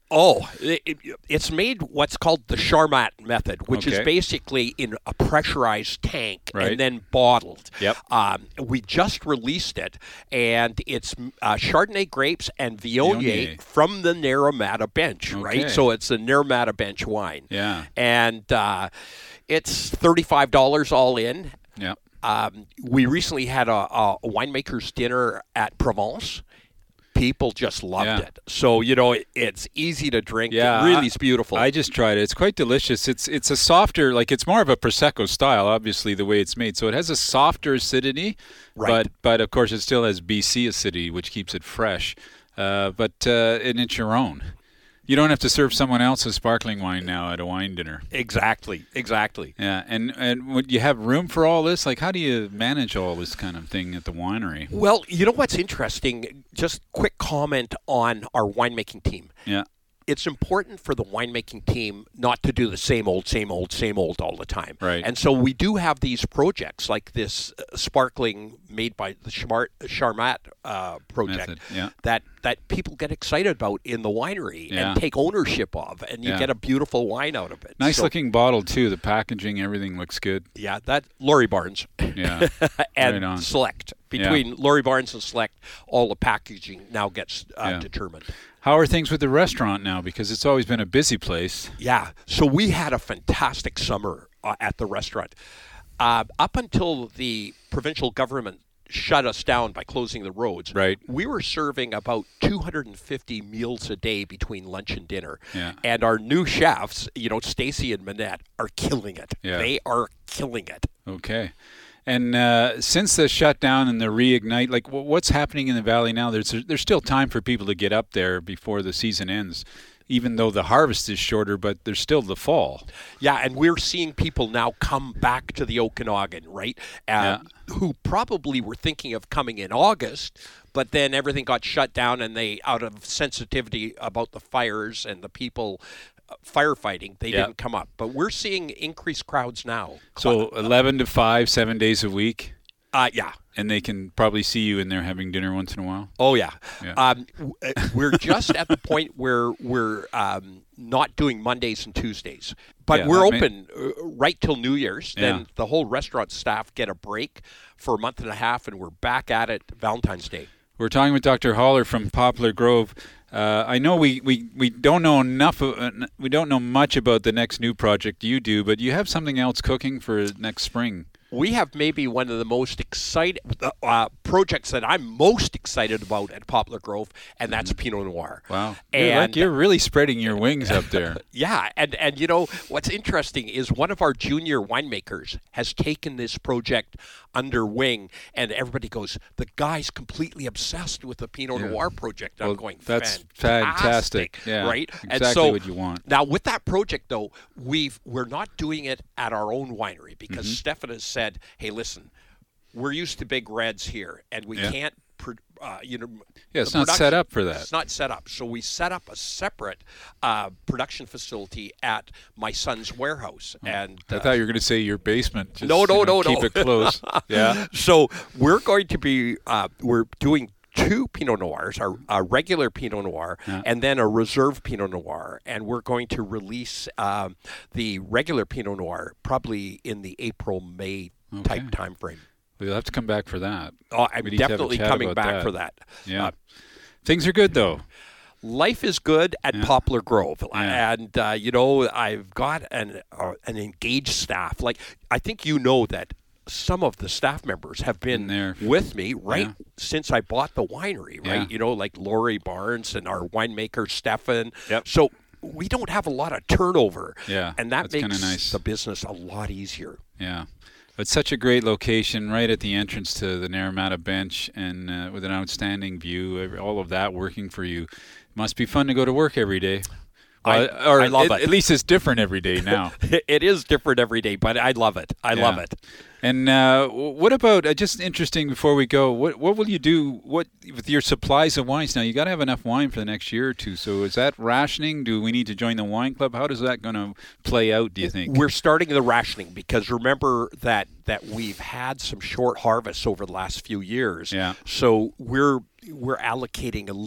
Oh, it, it, it's made what's called the Charmat method, which Okay. is basically in a pressurized tank Right. and then bottled. Yep. Um, we just released it, and it's uh, Chardonnay grapes and Viognier, Viognier. from the Naramata bench, Okay. right? So it's a Naramata bench wine. Yeah. And uh, it's thirty-five dollars all in. Yeah. Um, we recently had a, a winemaker's dinner at Provence. People just loved Yeah. it. So, you know, it, it's easy to drink. Yeah, It really I- is beautiful. I just tried it. It's quite delicious. It's it's a softer, like it's more of a prosecco style, obviously the way it's made. So it has a softer acidity, Right. but but of course it still has B C acidity, which keeps it fresh. Uh, but uh, and it's your own. You don't have to serve someone else's sparkling wine now at a wine dinner. Exactly, exactly. Yeah, and and would you have room for all this? Like, how do you manage all this kind of thing at the winery? Well, you know what's interesting? Just quick comment on our winemaking team. Yeah. It's important for the winemaking team not to do the same old, same old, same old all the time. Right. And so we do have these projects like this uh, sparkling made by the Charmat, Charmat uh, project Method, yeah. that, that people get excited about in the winery Yeah. and take ownership of, and you Yeah. get a beautiful wine out of it. Nice So, looking bottle too. The packaging, everything looks good. Yeah, that Laurie Barnes. Yeah. and Right on. Select. Yeah. Between Laurie Barnes and Select, all the packaging now gets uh, Yeah. determined. How are things with the restaurant now? Because it's always been a busy place. Yeah. So we had a fantastic summer uh, at the restaurant. Uh, up until the provincial government shut us down by closing the roads, Right. we were serving about two hundred fifty meals a day between lunch and dinner. Yeah. And our new chefs, you know, Stacy and Manette, are killing it. Yeah. They are killing it. Okay. And uh, since the shutdown and the reignite, like wh- what's happening in the valley now? There's there's still time for people to get up there before the season ends, even though the harvest is shorter. But there's still the fall. Yeah, and we're seeing people now come back to the Okanagan, right? Uh, Who probably were thinking of coming in August, but then everything got shut down, and they, out of sensitivity about the fires and the people uh, firefighting, they Yeah. didn't come up. But we're seeing increased crowds now. So eleven to five, seven days a week. Uh, yeah. And they can probably see you in there having dinner once in a while. Oh yeah, Yeah. Um, w- uh, we're just at the point where we're um, not doing Mondays and Tuesdays, but Yeah, we're that may- open uh, right till New Year's. Yeah. Then the whole restaurant staff get a break for a month and a half, and we're back at it Valentine's Day. We're talking with Doctor Haller from Poplar Grove. Uh, I know we, we, we don't know enough. Of, uh, we don't know much about the next new project you do, but you have something else cooking for next spring. We have maybe one of the most exciting uh, projects that I'm most excited about at Poplar Grove, and that's Pinot Noir. Wow. You're, And like, you're really spreading your wings up there. yeah, and, and you know, what's interesting is one of our junior winemakers has taken this project under wing, and everybody goes, the guy's completely obsessed with the Pinot Yeah. Noir project. Well, I'm going, that's fantastic. fantastic. Yeah, right? exactly and so, what you want. Now, with that project, though, we've, we're not doing it at our own winery because Mhm. Stefan has said, hey, listen, we're used to big reds here, and we Yeah. can't, pro- uh, you know. Yeah, it's the not set production- up for that. It's not set up. So we set up a separate uh, production facility at my son's warehouse. And I uh, thought you were going to say your basement. Just, no, no, you know, no, keep no. it close. Yeah. So we're going to be, uh, we're doing two Pinot Noirs, our, our regular Pinot Noir, Yeah. and then a reserve Pinot Noir. And we're going to release um, the regular Pinot Noir probably in the April, May type Okay. time frame. We'll have to come back for that. Oh, I'm We need to have a definitely chat coming about back for that. Yeah. Uh, Things are good, though. Life is good at Yeah. Poplar Grove, Yeah. and uh, you know I've got an uh, an engaged staff. Like I think you know that some of the staff members have been there. with me right Yeah. since I bought the winery. Right, Yeah. you know, like Laurie Barnes and our winemaker Stefan. Yep. So we don't have a lot of turnover. Yeah, and that that's makes kinda nice. the business a lot easier. Yeah. It's such a great location right at the entrance to the Naramata Bench and uh, with an outstanding view. Every- All of that working for you. Must be fun to go to work every day. I- Well, or I love at, it. At least it's different every day now. It is different every day, but I love it. I love Yeah. it. And uh, w- what about uh, just interesting before we go? What what will you do? What with your supplies of wines now? You got to have enough wine for the next year or two. So is that rationing? Do we need to join the wine club? How does that going to play out? Do you think? We're starting the rationing because remember that that we've had some short harvests over the last few years. Yeah. So we're we're allocating a little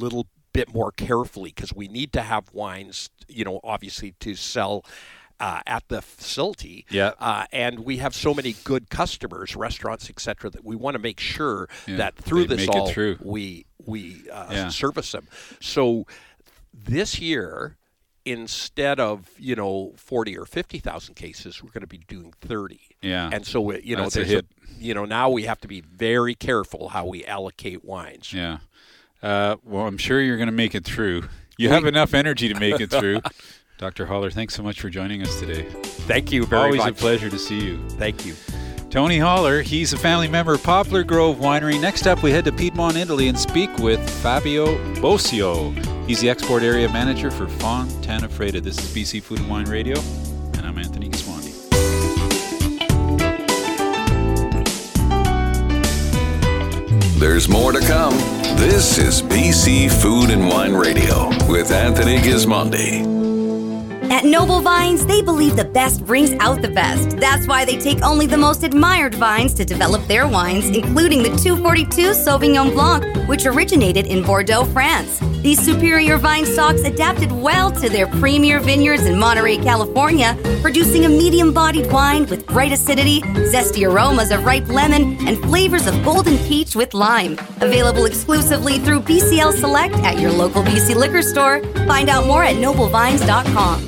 bit more carefully because we need to have wines, you know, obviously to sell Uh, at the facility, yeah, uh, and we have so many good customers, restaurants, et cetera, that we want to make sure yeah, that through this make all it through. we we uh, yeah. service them. So this year, instead of you know forty or fifty thousand cases, we're going to be doing thirty. Yeah, and so you know That's there's a hit. A, you know now we have to be very careful how we allocate wines. Yeah. Uh, well, I'm sure you're going to make it through. You We- have enough energy to make it through. Doctor Holler, thanks so much for joining us today. Thank you very Always much. Always a pleasure to see you. Thank you. Tony Holler, he's a family member of Poplar Grove Winery. Next up, we head to Piedmont, Italy and speak with Fabio Bosio. He's the export area manager for Fontana Freda. This is B C Food and Wine Radio, and I'm Anthony Gismondi. There's more to come. This is B C Food and Wine Radio with Anthony Gismondi. At Noble Vines, they believe the best brings out the best. That's why they take only the most admired vines to develop their wines, including the two forty-two Sauvignon Blanc, which originated in Bordeaux, France. These superior vine stocks adapted well to their premier vineyards in Monterey, California, producing a medium-bodied wine with bright acidity, zesty aromas of ripe lemon, and flavors of golden peach with lime. Available exclusively through B C L Select at your local B C liquor store. Find out more at noble vines dot com.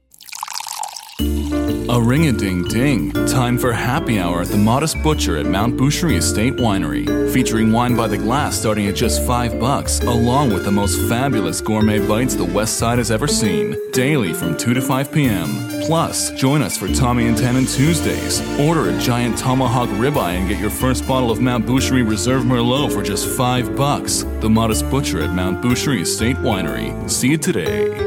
A ring-a-ding-ding. Time for happy hour at the Modest Butcher at Mount Boucherie Estate Winery. Featuring wine by the glass starting at just five bucks, along with the most fabulous gourmet bites the West Side has ever seen. Daily from two to five p.m. Plus, join us for Tommy and Tannen Tuesdays. Order a giant tomahawk ribeye and get your first bottle of Mount Boucherie Reserve Merlot for just five bucks. The Modest Butcher at Mount Boucherie Estate Winery. See you today.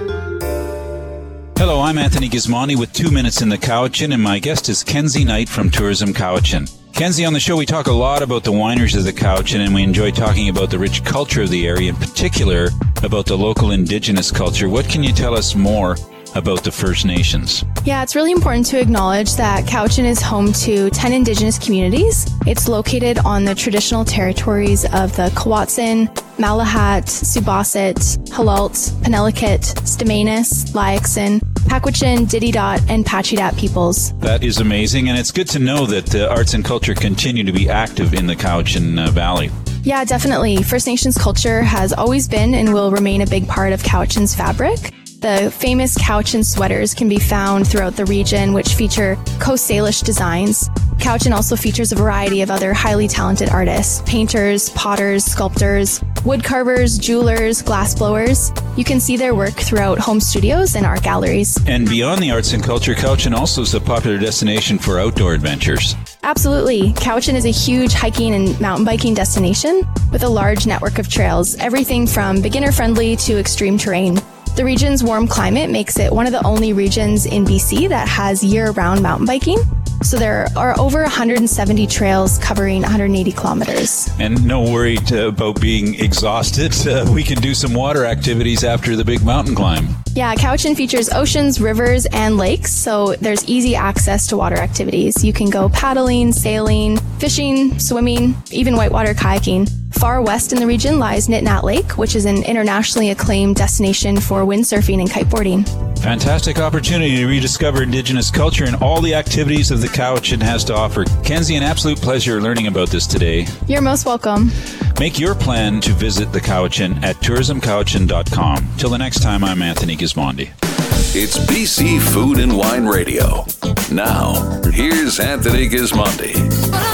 Hello, I'm Anthony Gismondi with Two Minutes in the Cowichan, and my guest is Kenzie Knight from Tourism Cowichan. Kenzie, on the show we talk a lot about the wineries of the Cowichan, and we enjoy talking about the rich culture of the area, in particular about the local indigenous culture. What can you tell us more about the First Nations? Yeah, it's really important to acknowledge that Cowichan is home to ten Indigenous communities. It's located on the traditional territories of the Kawatsan, Malahat, Subasit, Halalt, Penelakut, Stamanis, Lyakson, Pakwachan, Dididot, and Pachidat peoples. That is amazing, and it's good to know that the arts and culture continue to be active in the Cowichan uh, Valley. Yeah, definitely. First Nations culture has always been and will remain a big part of Cowichan's fabric. The famous Cowichan sweaters can be found throughout the region, which feature Coast Salish designs. Cowichan also features a variety of other highly talented artists, painters, potters, sculptors, wood carvers, jewelers, glassblowers. You can see their work throughout home studios and art galleries. And beyond the arts and culture, Cowichan also is a popular destination for outdoor adventures. Absolutely. Cowichan is a huge hiking and mountain biking destination with a large network of trails, everything from beginner-friendly to extreme terrain. The region's warm climate makes it one of the only regions in B C that has year-round mountain biking. So there are over one hundred seventy trails covering one hundred eighty kilometers. And no worry to, about being exhausted. Uh, we can do some water activities after the big mountain climb. Yeah, Cowichan features oceans, rivers, and lakes, so there's easy access to water activities. You can go paddling, sailing, fishing, swimming, even whitewater kayaking. Far west in the region lies Nitnat Lake, which is an internationally acclaimed destination for windsurfing and kiteboarding. Fantastic opportunity to rediscover Indigenous culture and all the activities of the Cowichan has to offer. Kenzie, an absolute pleasure learning about this today. You're most welcome. Make your plan to visit the Cowichan at tourism cowichan dot com. Till the next time, I'm Anthony Gismondi. It's B C Food and Wine Radio. Now, here's Anthony Gismondi.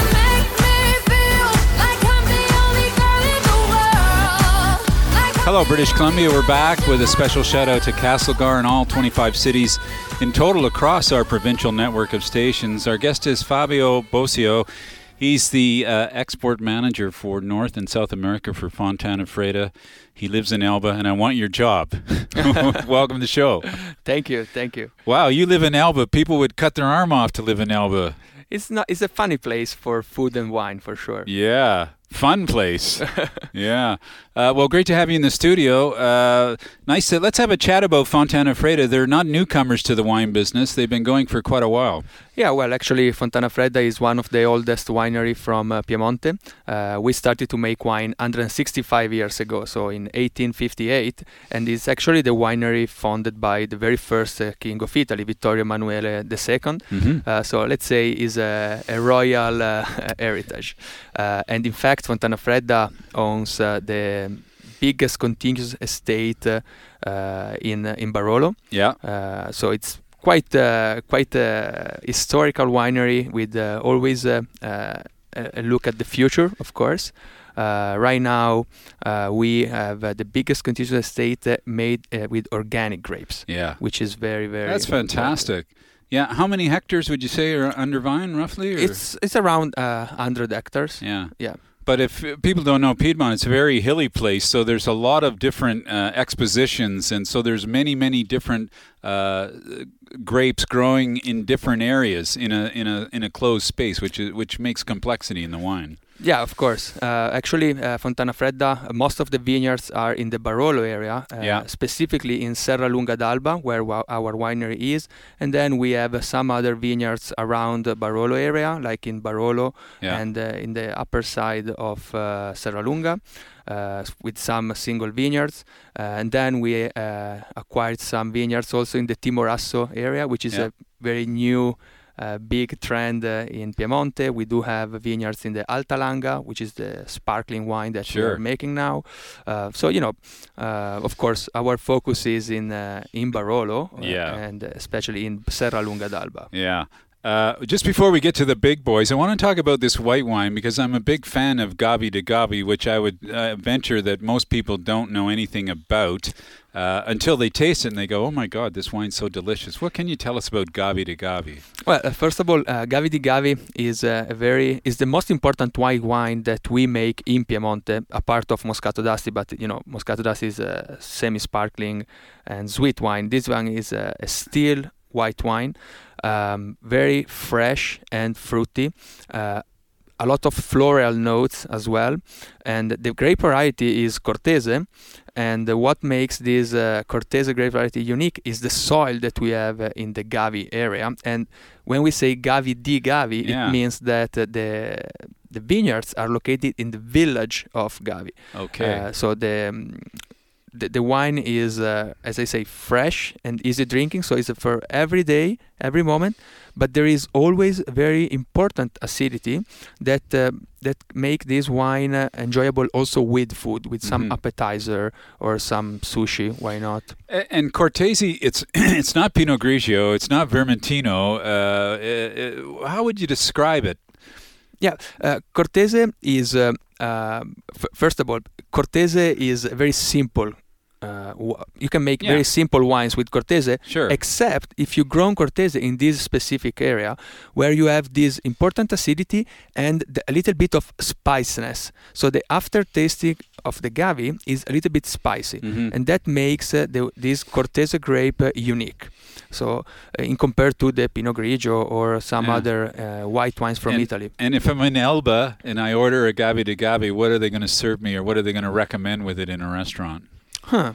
Hello, British Columbia. We're back with a special shout out to Castlegar and all twenty-five cities in total across our provincial network of stations. Our guest is Fabio Bosio. He's the uh, export manager for North and South America for Fontana Freda. He lives in Elba, and I want your job. Welcome to the show. Thank you, thank you. Wow, you live in Elba. People would cut their arm off to live in Elba. It's not. It's a funny place for food and wine, for sure. Yeah. Fun place. Yeah. Uh, well, great to have you in the studio. Uh, nice. To, let's have a chat about Fontana Fredda. They're not newcomers to the wine business. They've been going for quite a while. Yeah, well, actually, Fontana Fredda is one of the oldest winery from uh, Piemonte. Uh, we started to make wine one hundred sixty-five years ago, so in eighteen fifty-eight, and it's actually the winery founded by the very first uh, king of Italy, Vittorio Emanuele the Second. Mm-hmm. Uh, so let's say is a, a royal uh, heritage. Uh, and in fact, Fontana Fredda owns uh, the biggest contiguous estate uh, uh, in uh, in Barolo. Yeah. Uh, so it's quite uh, quite a historical winery with uh, always uh, uh, a look at the future, of course. Uh, right now, uh, we have uh, the biggest contiguous estate uh, made uh, with organic grapes. Yeah. Which is very, very. That's fantastic. Yeah. How many hectares would you say are under vine, roughly? Or? It's it's around uh, one hundred hectares. Yeah. Yeah. But if people don't know Piedmont, it's a very hilly place, so there's a lot of different uh, expositions, and so there's many, many different uh, grapes growing in different areas in a in a in a closed space, which is which makes complexity in the wine. Yeah, of course. Uh, actually, uh, Fontana Fredda, most of the vineyards are in the Barolo area, uh, yeah. specifically in Serra Lunga d'Alba, where wa- our winery is. And then we have uh, some other vineyards around the Barolo area, like in Barolo yeah. and uh, in the upper side of uh, Serra Lunga, uh, with some single vineyards. Uh, and then we uh, acquired some vineyards also in the Timorasso area, which is yeah. a very new Uh, big trend uh, in Piemonte. We do have vineyards in the Alta Langa, which is the sparkling wine that sure. we are making now. Uh, so, you know, uh, of course, our focus is in uh, in Barolo, uh, yeah. and especially in Serra Lunga d'Alba. Yeah. Uh, just before we get to the big boys, I want to talk about this white wine because I'm a big fan of Gavi de Gavi, which I would uh, venture that most people don't know anything about uh, until they taste it and they go, "Oh my God, this wine's so delicious." What can you tell us about Gavi de Gavi? Well, uh, first of all, uh, Gavi di Gavi is uh, a very is the most important white wine that we make in Piemonte, apart of Moscato d'Asti. But you know, Moscato d'Asti is a semi-sparkling and sweet wine. This one is a, a still white wine, um, very fresh and fruity. Uh, a lot of floral notes as well, and the grape variety is Cortese. And uh, what makes this uh, Cortese grape variety unique is the soil that we have uh, in the Gavi area. And when we say Gavi di Gavi, yeah. it means that uh, the the vineyards are located in the village of Gavi. Okay. Uh, so the, um, the the wine is, uh, as I say, fresh and easy drinking. So it's for every day, every moment. But there is always very important acidity that uh, that make this wine uh, enjoyable also with food, with some mm-hmm. appetizer or some sushi. Why not? And Cortese, it's it's not Pinot Grigio, it's not Vermentino. Uh, uh, how would you describe it? Yeah, uh, Cortese is uh, uh, f- first of all, Cortese is very simple. Uh, w- you can make yeah. very simple wines with Cortese, sure. except if you grow Cortese in this specific area where you have this important acidity and the, a little bit of spiciness. So the aftertaste of the Gavi is a little bit spicy, mm-hmm. and that makes uh, the, this Cortese grape uh, unique. So uh, in compared to the Pinot Grigio or some yeah. other uh, white wines from and, Italy. And if I'm in Elba and I order a Gavi de Gavi, what are they going to serve me or what are they going to recommend with it in a restaurant? Huh.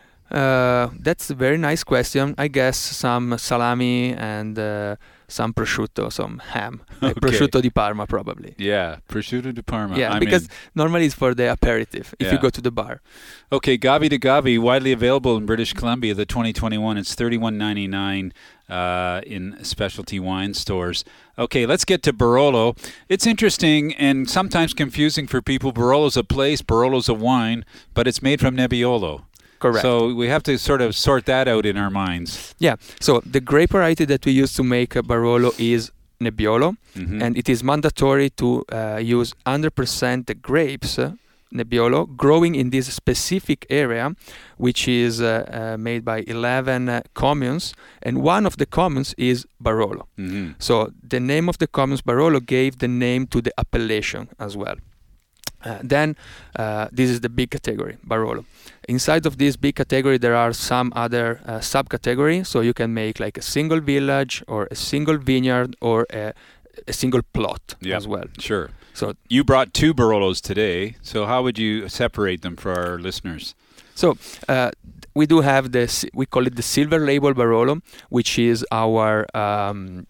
Uh, that's a very nice question. I guess some salami and uh, some prosciutto, some ham. Like okay. Prosciutto di Parma, probably. Yeah, prosciutto di Parma. Yeah, I because mean, normally it's for the aperitif if yeah. you go to the bar. Okay, Gavi de Gavi, widely available in British Columbia, the twenty twenty-one. It's thirty-one ninety-nine uh, in specialty wine stores. Okay, let's get to Barolo. It's interesting and sometimes confusing for people. Barolo's a place, Barolo's a wine, but it's made from Nebbiolo. Correct. So we have to sort of sort that out in our minds. Yeah. So the grape variety that we use to make a Barolo is Nebbiolo, mm-hmm. and it is mandatory to uh, use one hundred percent the grapes, uh, Nebbiolo, growing in this specific area, which is uh, uh, made by eleven uh, communes, and one of the communes is Barolo. Mm-hmm. So the name of the communes Barolo gave the name to the appellation as well. Uh, then uh, this is the big category, Barolo. Inside of this big category, there are some other uh, subcategories. So you can make like a single village or a single vineyard or a, a single plot yep. as well. Sure. So you brought two Barolos today. So how would you separate them for our listeners? So uh, we do have this. We call it the Silver Label Barolo, which is our um,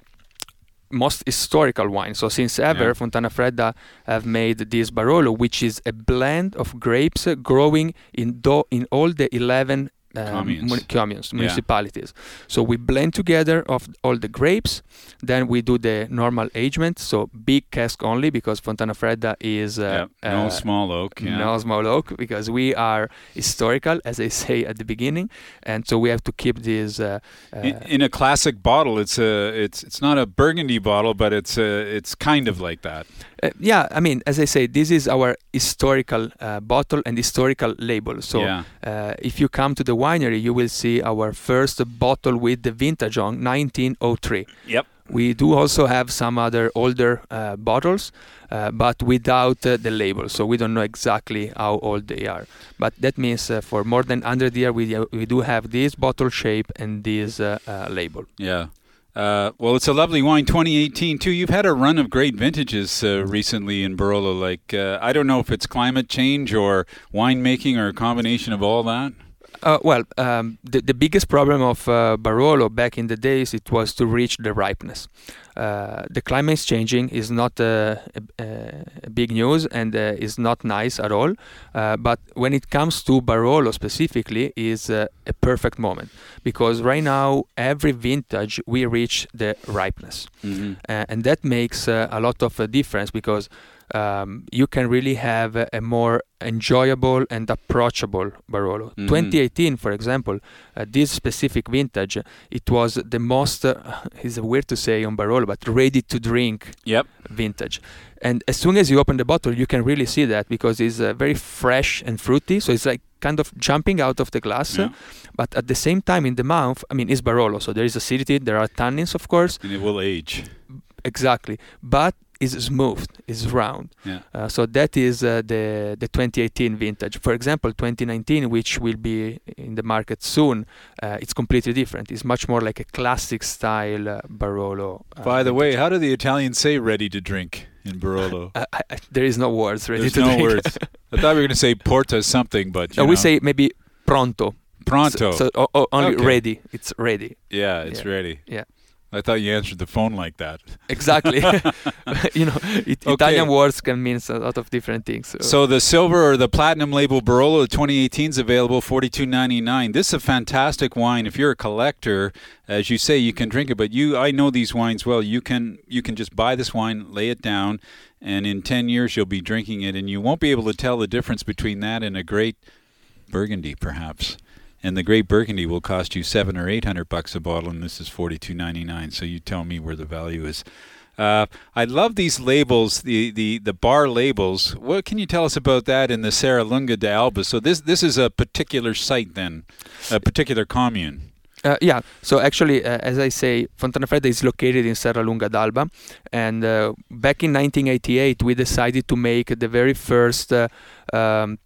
most historical wine. So since ever, Yeah. Fontana Fredda have made this Barolo, which is a blend of grapes growing in do- in all the eleven um, Communes. mun- communes, Yeah. municipalities. So we blend together of all the grapes. Then we do the normal agement, so big cask only, because Fontana Fredda is uh, Yeah, no uh, small oak, yeah. no small oak, because we are historical, as I say at the beginning, and so we have to keep this. Uh, uh, In, in a classic bottle, it's a it's it's not a Burgundy bottle, but it's a, it's kind of like that. Uh, yeah, I mean, as I say, this is our historical uh, bottle and historical label. So Yeah. uh, if you come to the winery, you will see our first bottle with the vintage on, nineteen oh three. Yep. We do also have some other older uh, bottles, uh, but without uh, the label. So we don't know exactly how old they are. But that means uh, for more than one hundred years, we, uh, we do have this bottle shape and this uh, uh, label. Yeah. Uh, well, it's a lovely wine, twenty eighteen too. You've had a run of great vintages uh, recently in Barolo. Like uh, I don't know if it's climate change or winemaking or a combination of all that. Uh, well, um, the, the biggest problem of uh, Barolo back in the days, it was to reach the ripeness. Uh, the climate is changing, is not uh, a, a big news, and uh, is not nice at all. Uh, but when it comes to Barolo specifically, is uh, a perfect moment, because right now every vintage we reach the ripeness, Mm-hmm. uh, and that makes uh, a lot of a difference, because um, you can really have a, a more enjoyable and approachable Barolo. Mhm. twenty eighteen, for example, uh, this specific vintage, it was the most, uh, it's weird to say on Barolo, but ready to drink Yep. vintage. And as soon as you open the bottle, you can really see that, because it's uh, very fresh and fruity. So it's like kind of jumping out of the glass. Yeah. But at the same time, in the mouth, I mean, it's Barolo. So there is acidity, there are tannins, of course. And it will age. Exactly. But it's smooth, it's round. Yeah. Uh, so that is uh, the the twenty eighteen vintage. For example, twenty nineteen, which will be in the market soon, uh, it's completely different. It's much more like a classic style uh, Barolo. Uh, By the way, how do the Italians say "ready to drink" in Barolo? I, I, there is no words ready There's to no drink. words. I thought we were going to say "porta" something, but you No, we know. say maybe pronto. Pronto. So, so o- o- only Okay. ready. It's ready. Yeah, it's Yeah. ready. Yeah. I thought you answered the phone like that. Exactly. you know, it, Okay. Italian words can mean a lot of different things. So. So the silver or the platinum label Barolo the twenty eighteen is available, forty-two ninety-nine. This is a fantastic wine. If you're a collector, as you say, you can drink it. But you, I know these wines well. You can you can just buy this wine, lay it down, and in ten years you'll be drinking it, and you won't be able to tell the difference between that and a great Burgundy, perhaps. And the great Burgundy will cost you seven or eight hundred bucks a bottle, and this is forty-two ninety-nine. So you tell me where the value is. Uh, I love these labels, the, the, the bar labels. What can you tell us about that in the Serralunga d'Alba? So this this is a particular site then, a particular commune. Uh, yeah, so actually, uh, as I say, Fontana Fredda is located in Serralunga d'Alba, and uh, back in nineteen eighty-eight, we decided to make the very first uh, um,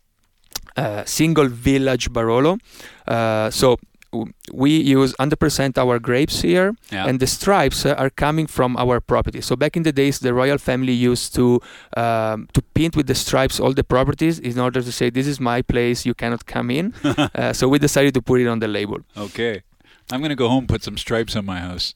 uh, single village Barolo. Uh, so w- we use one hundred percent our grapes here, Yeah. and the stripes uh, are coming from our property. So back in the days, the royal family used to um, to paint with the stripes all the properties in order to say, this is my place, you cannot come in. uh, so we decided to put it on the label. Okay. I'm going to go home and put some stripes on my house.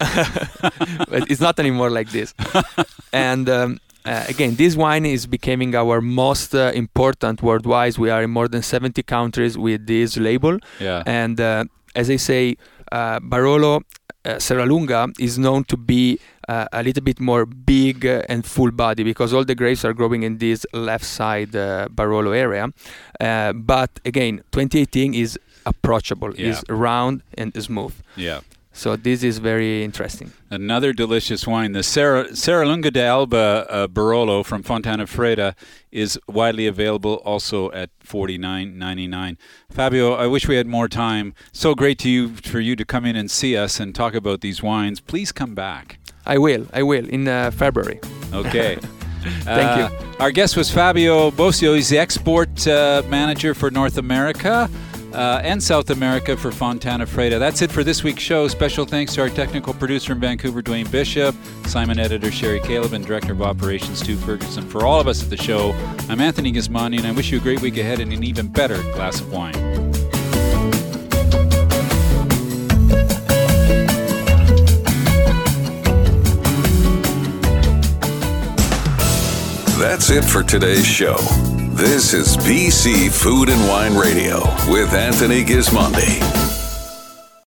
But it's not anymore like this. And um, uh, again, this wine is becoming our most uh, important worldwide. We are in more than seventy countries with this label. Yeah. And uh, as I say, uh, Barolo uh, Serralunga is known to be uh, a little bit more big uh, and full body, because all the grapes are growing in this left side uh, Barolo area. Uh, but again, twenty eighteen is approachable, Yeah. is round and smooth. Yeah. So this is very interesting. Another delicious wine. The Serra, Serralunga d'Alba uh, Barolo from Fontana Fredda is widely available also at forty-nine ninety-nine. Fabio, I wish we had more time. So great to you for you to come in and see us and talk about these wines. Please come back. I will, I will, in uh, February. Okay. Thank Uh, you. Our guest was Fabio Bosio. He's the export uh, manager for North America. uh, and South America for Fontana Freda. That's it for this week's show. Special thanks to our technical producer in Vancouver, Dwayne Bishop, Simon editor Sherry Caleb, and director of operations Stu Ferguson. For all of us at the show, I'm Anthony Gismondi, and I wish you a great week ahead and an even better glass of wine. That's it for today's show. This is B C Food and Wine Radio with Anthony Gismondi.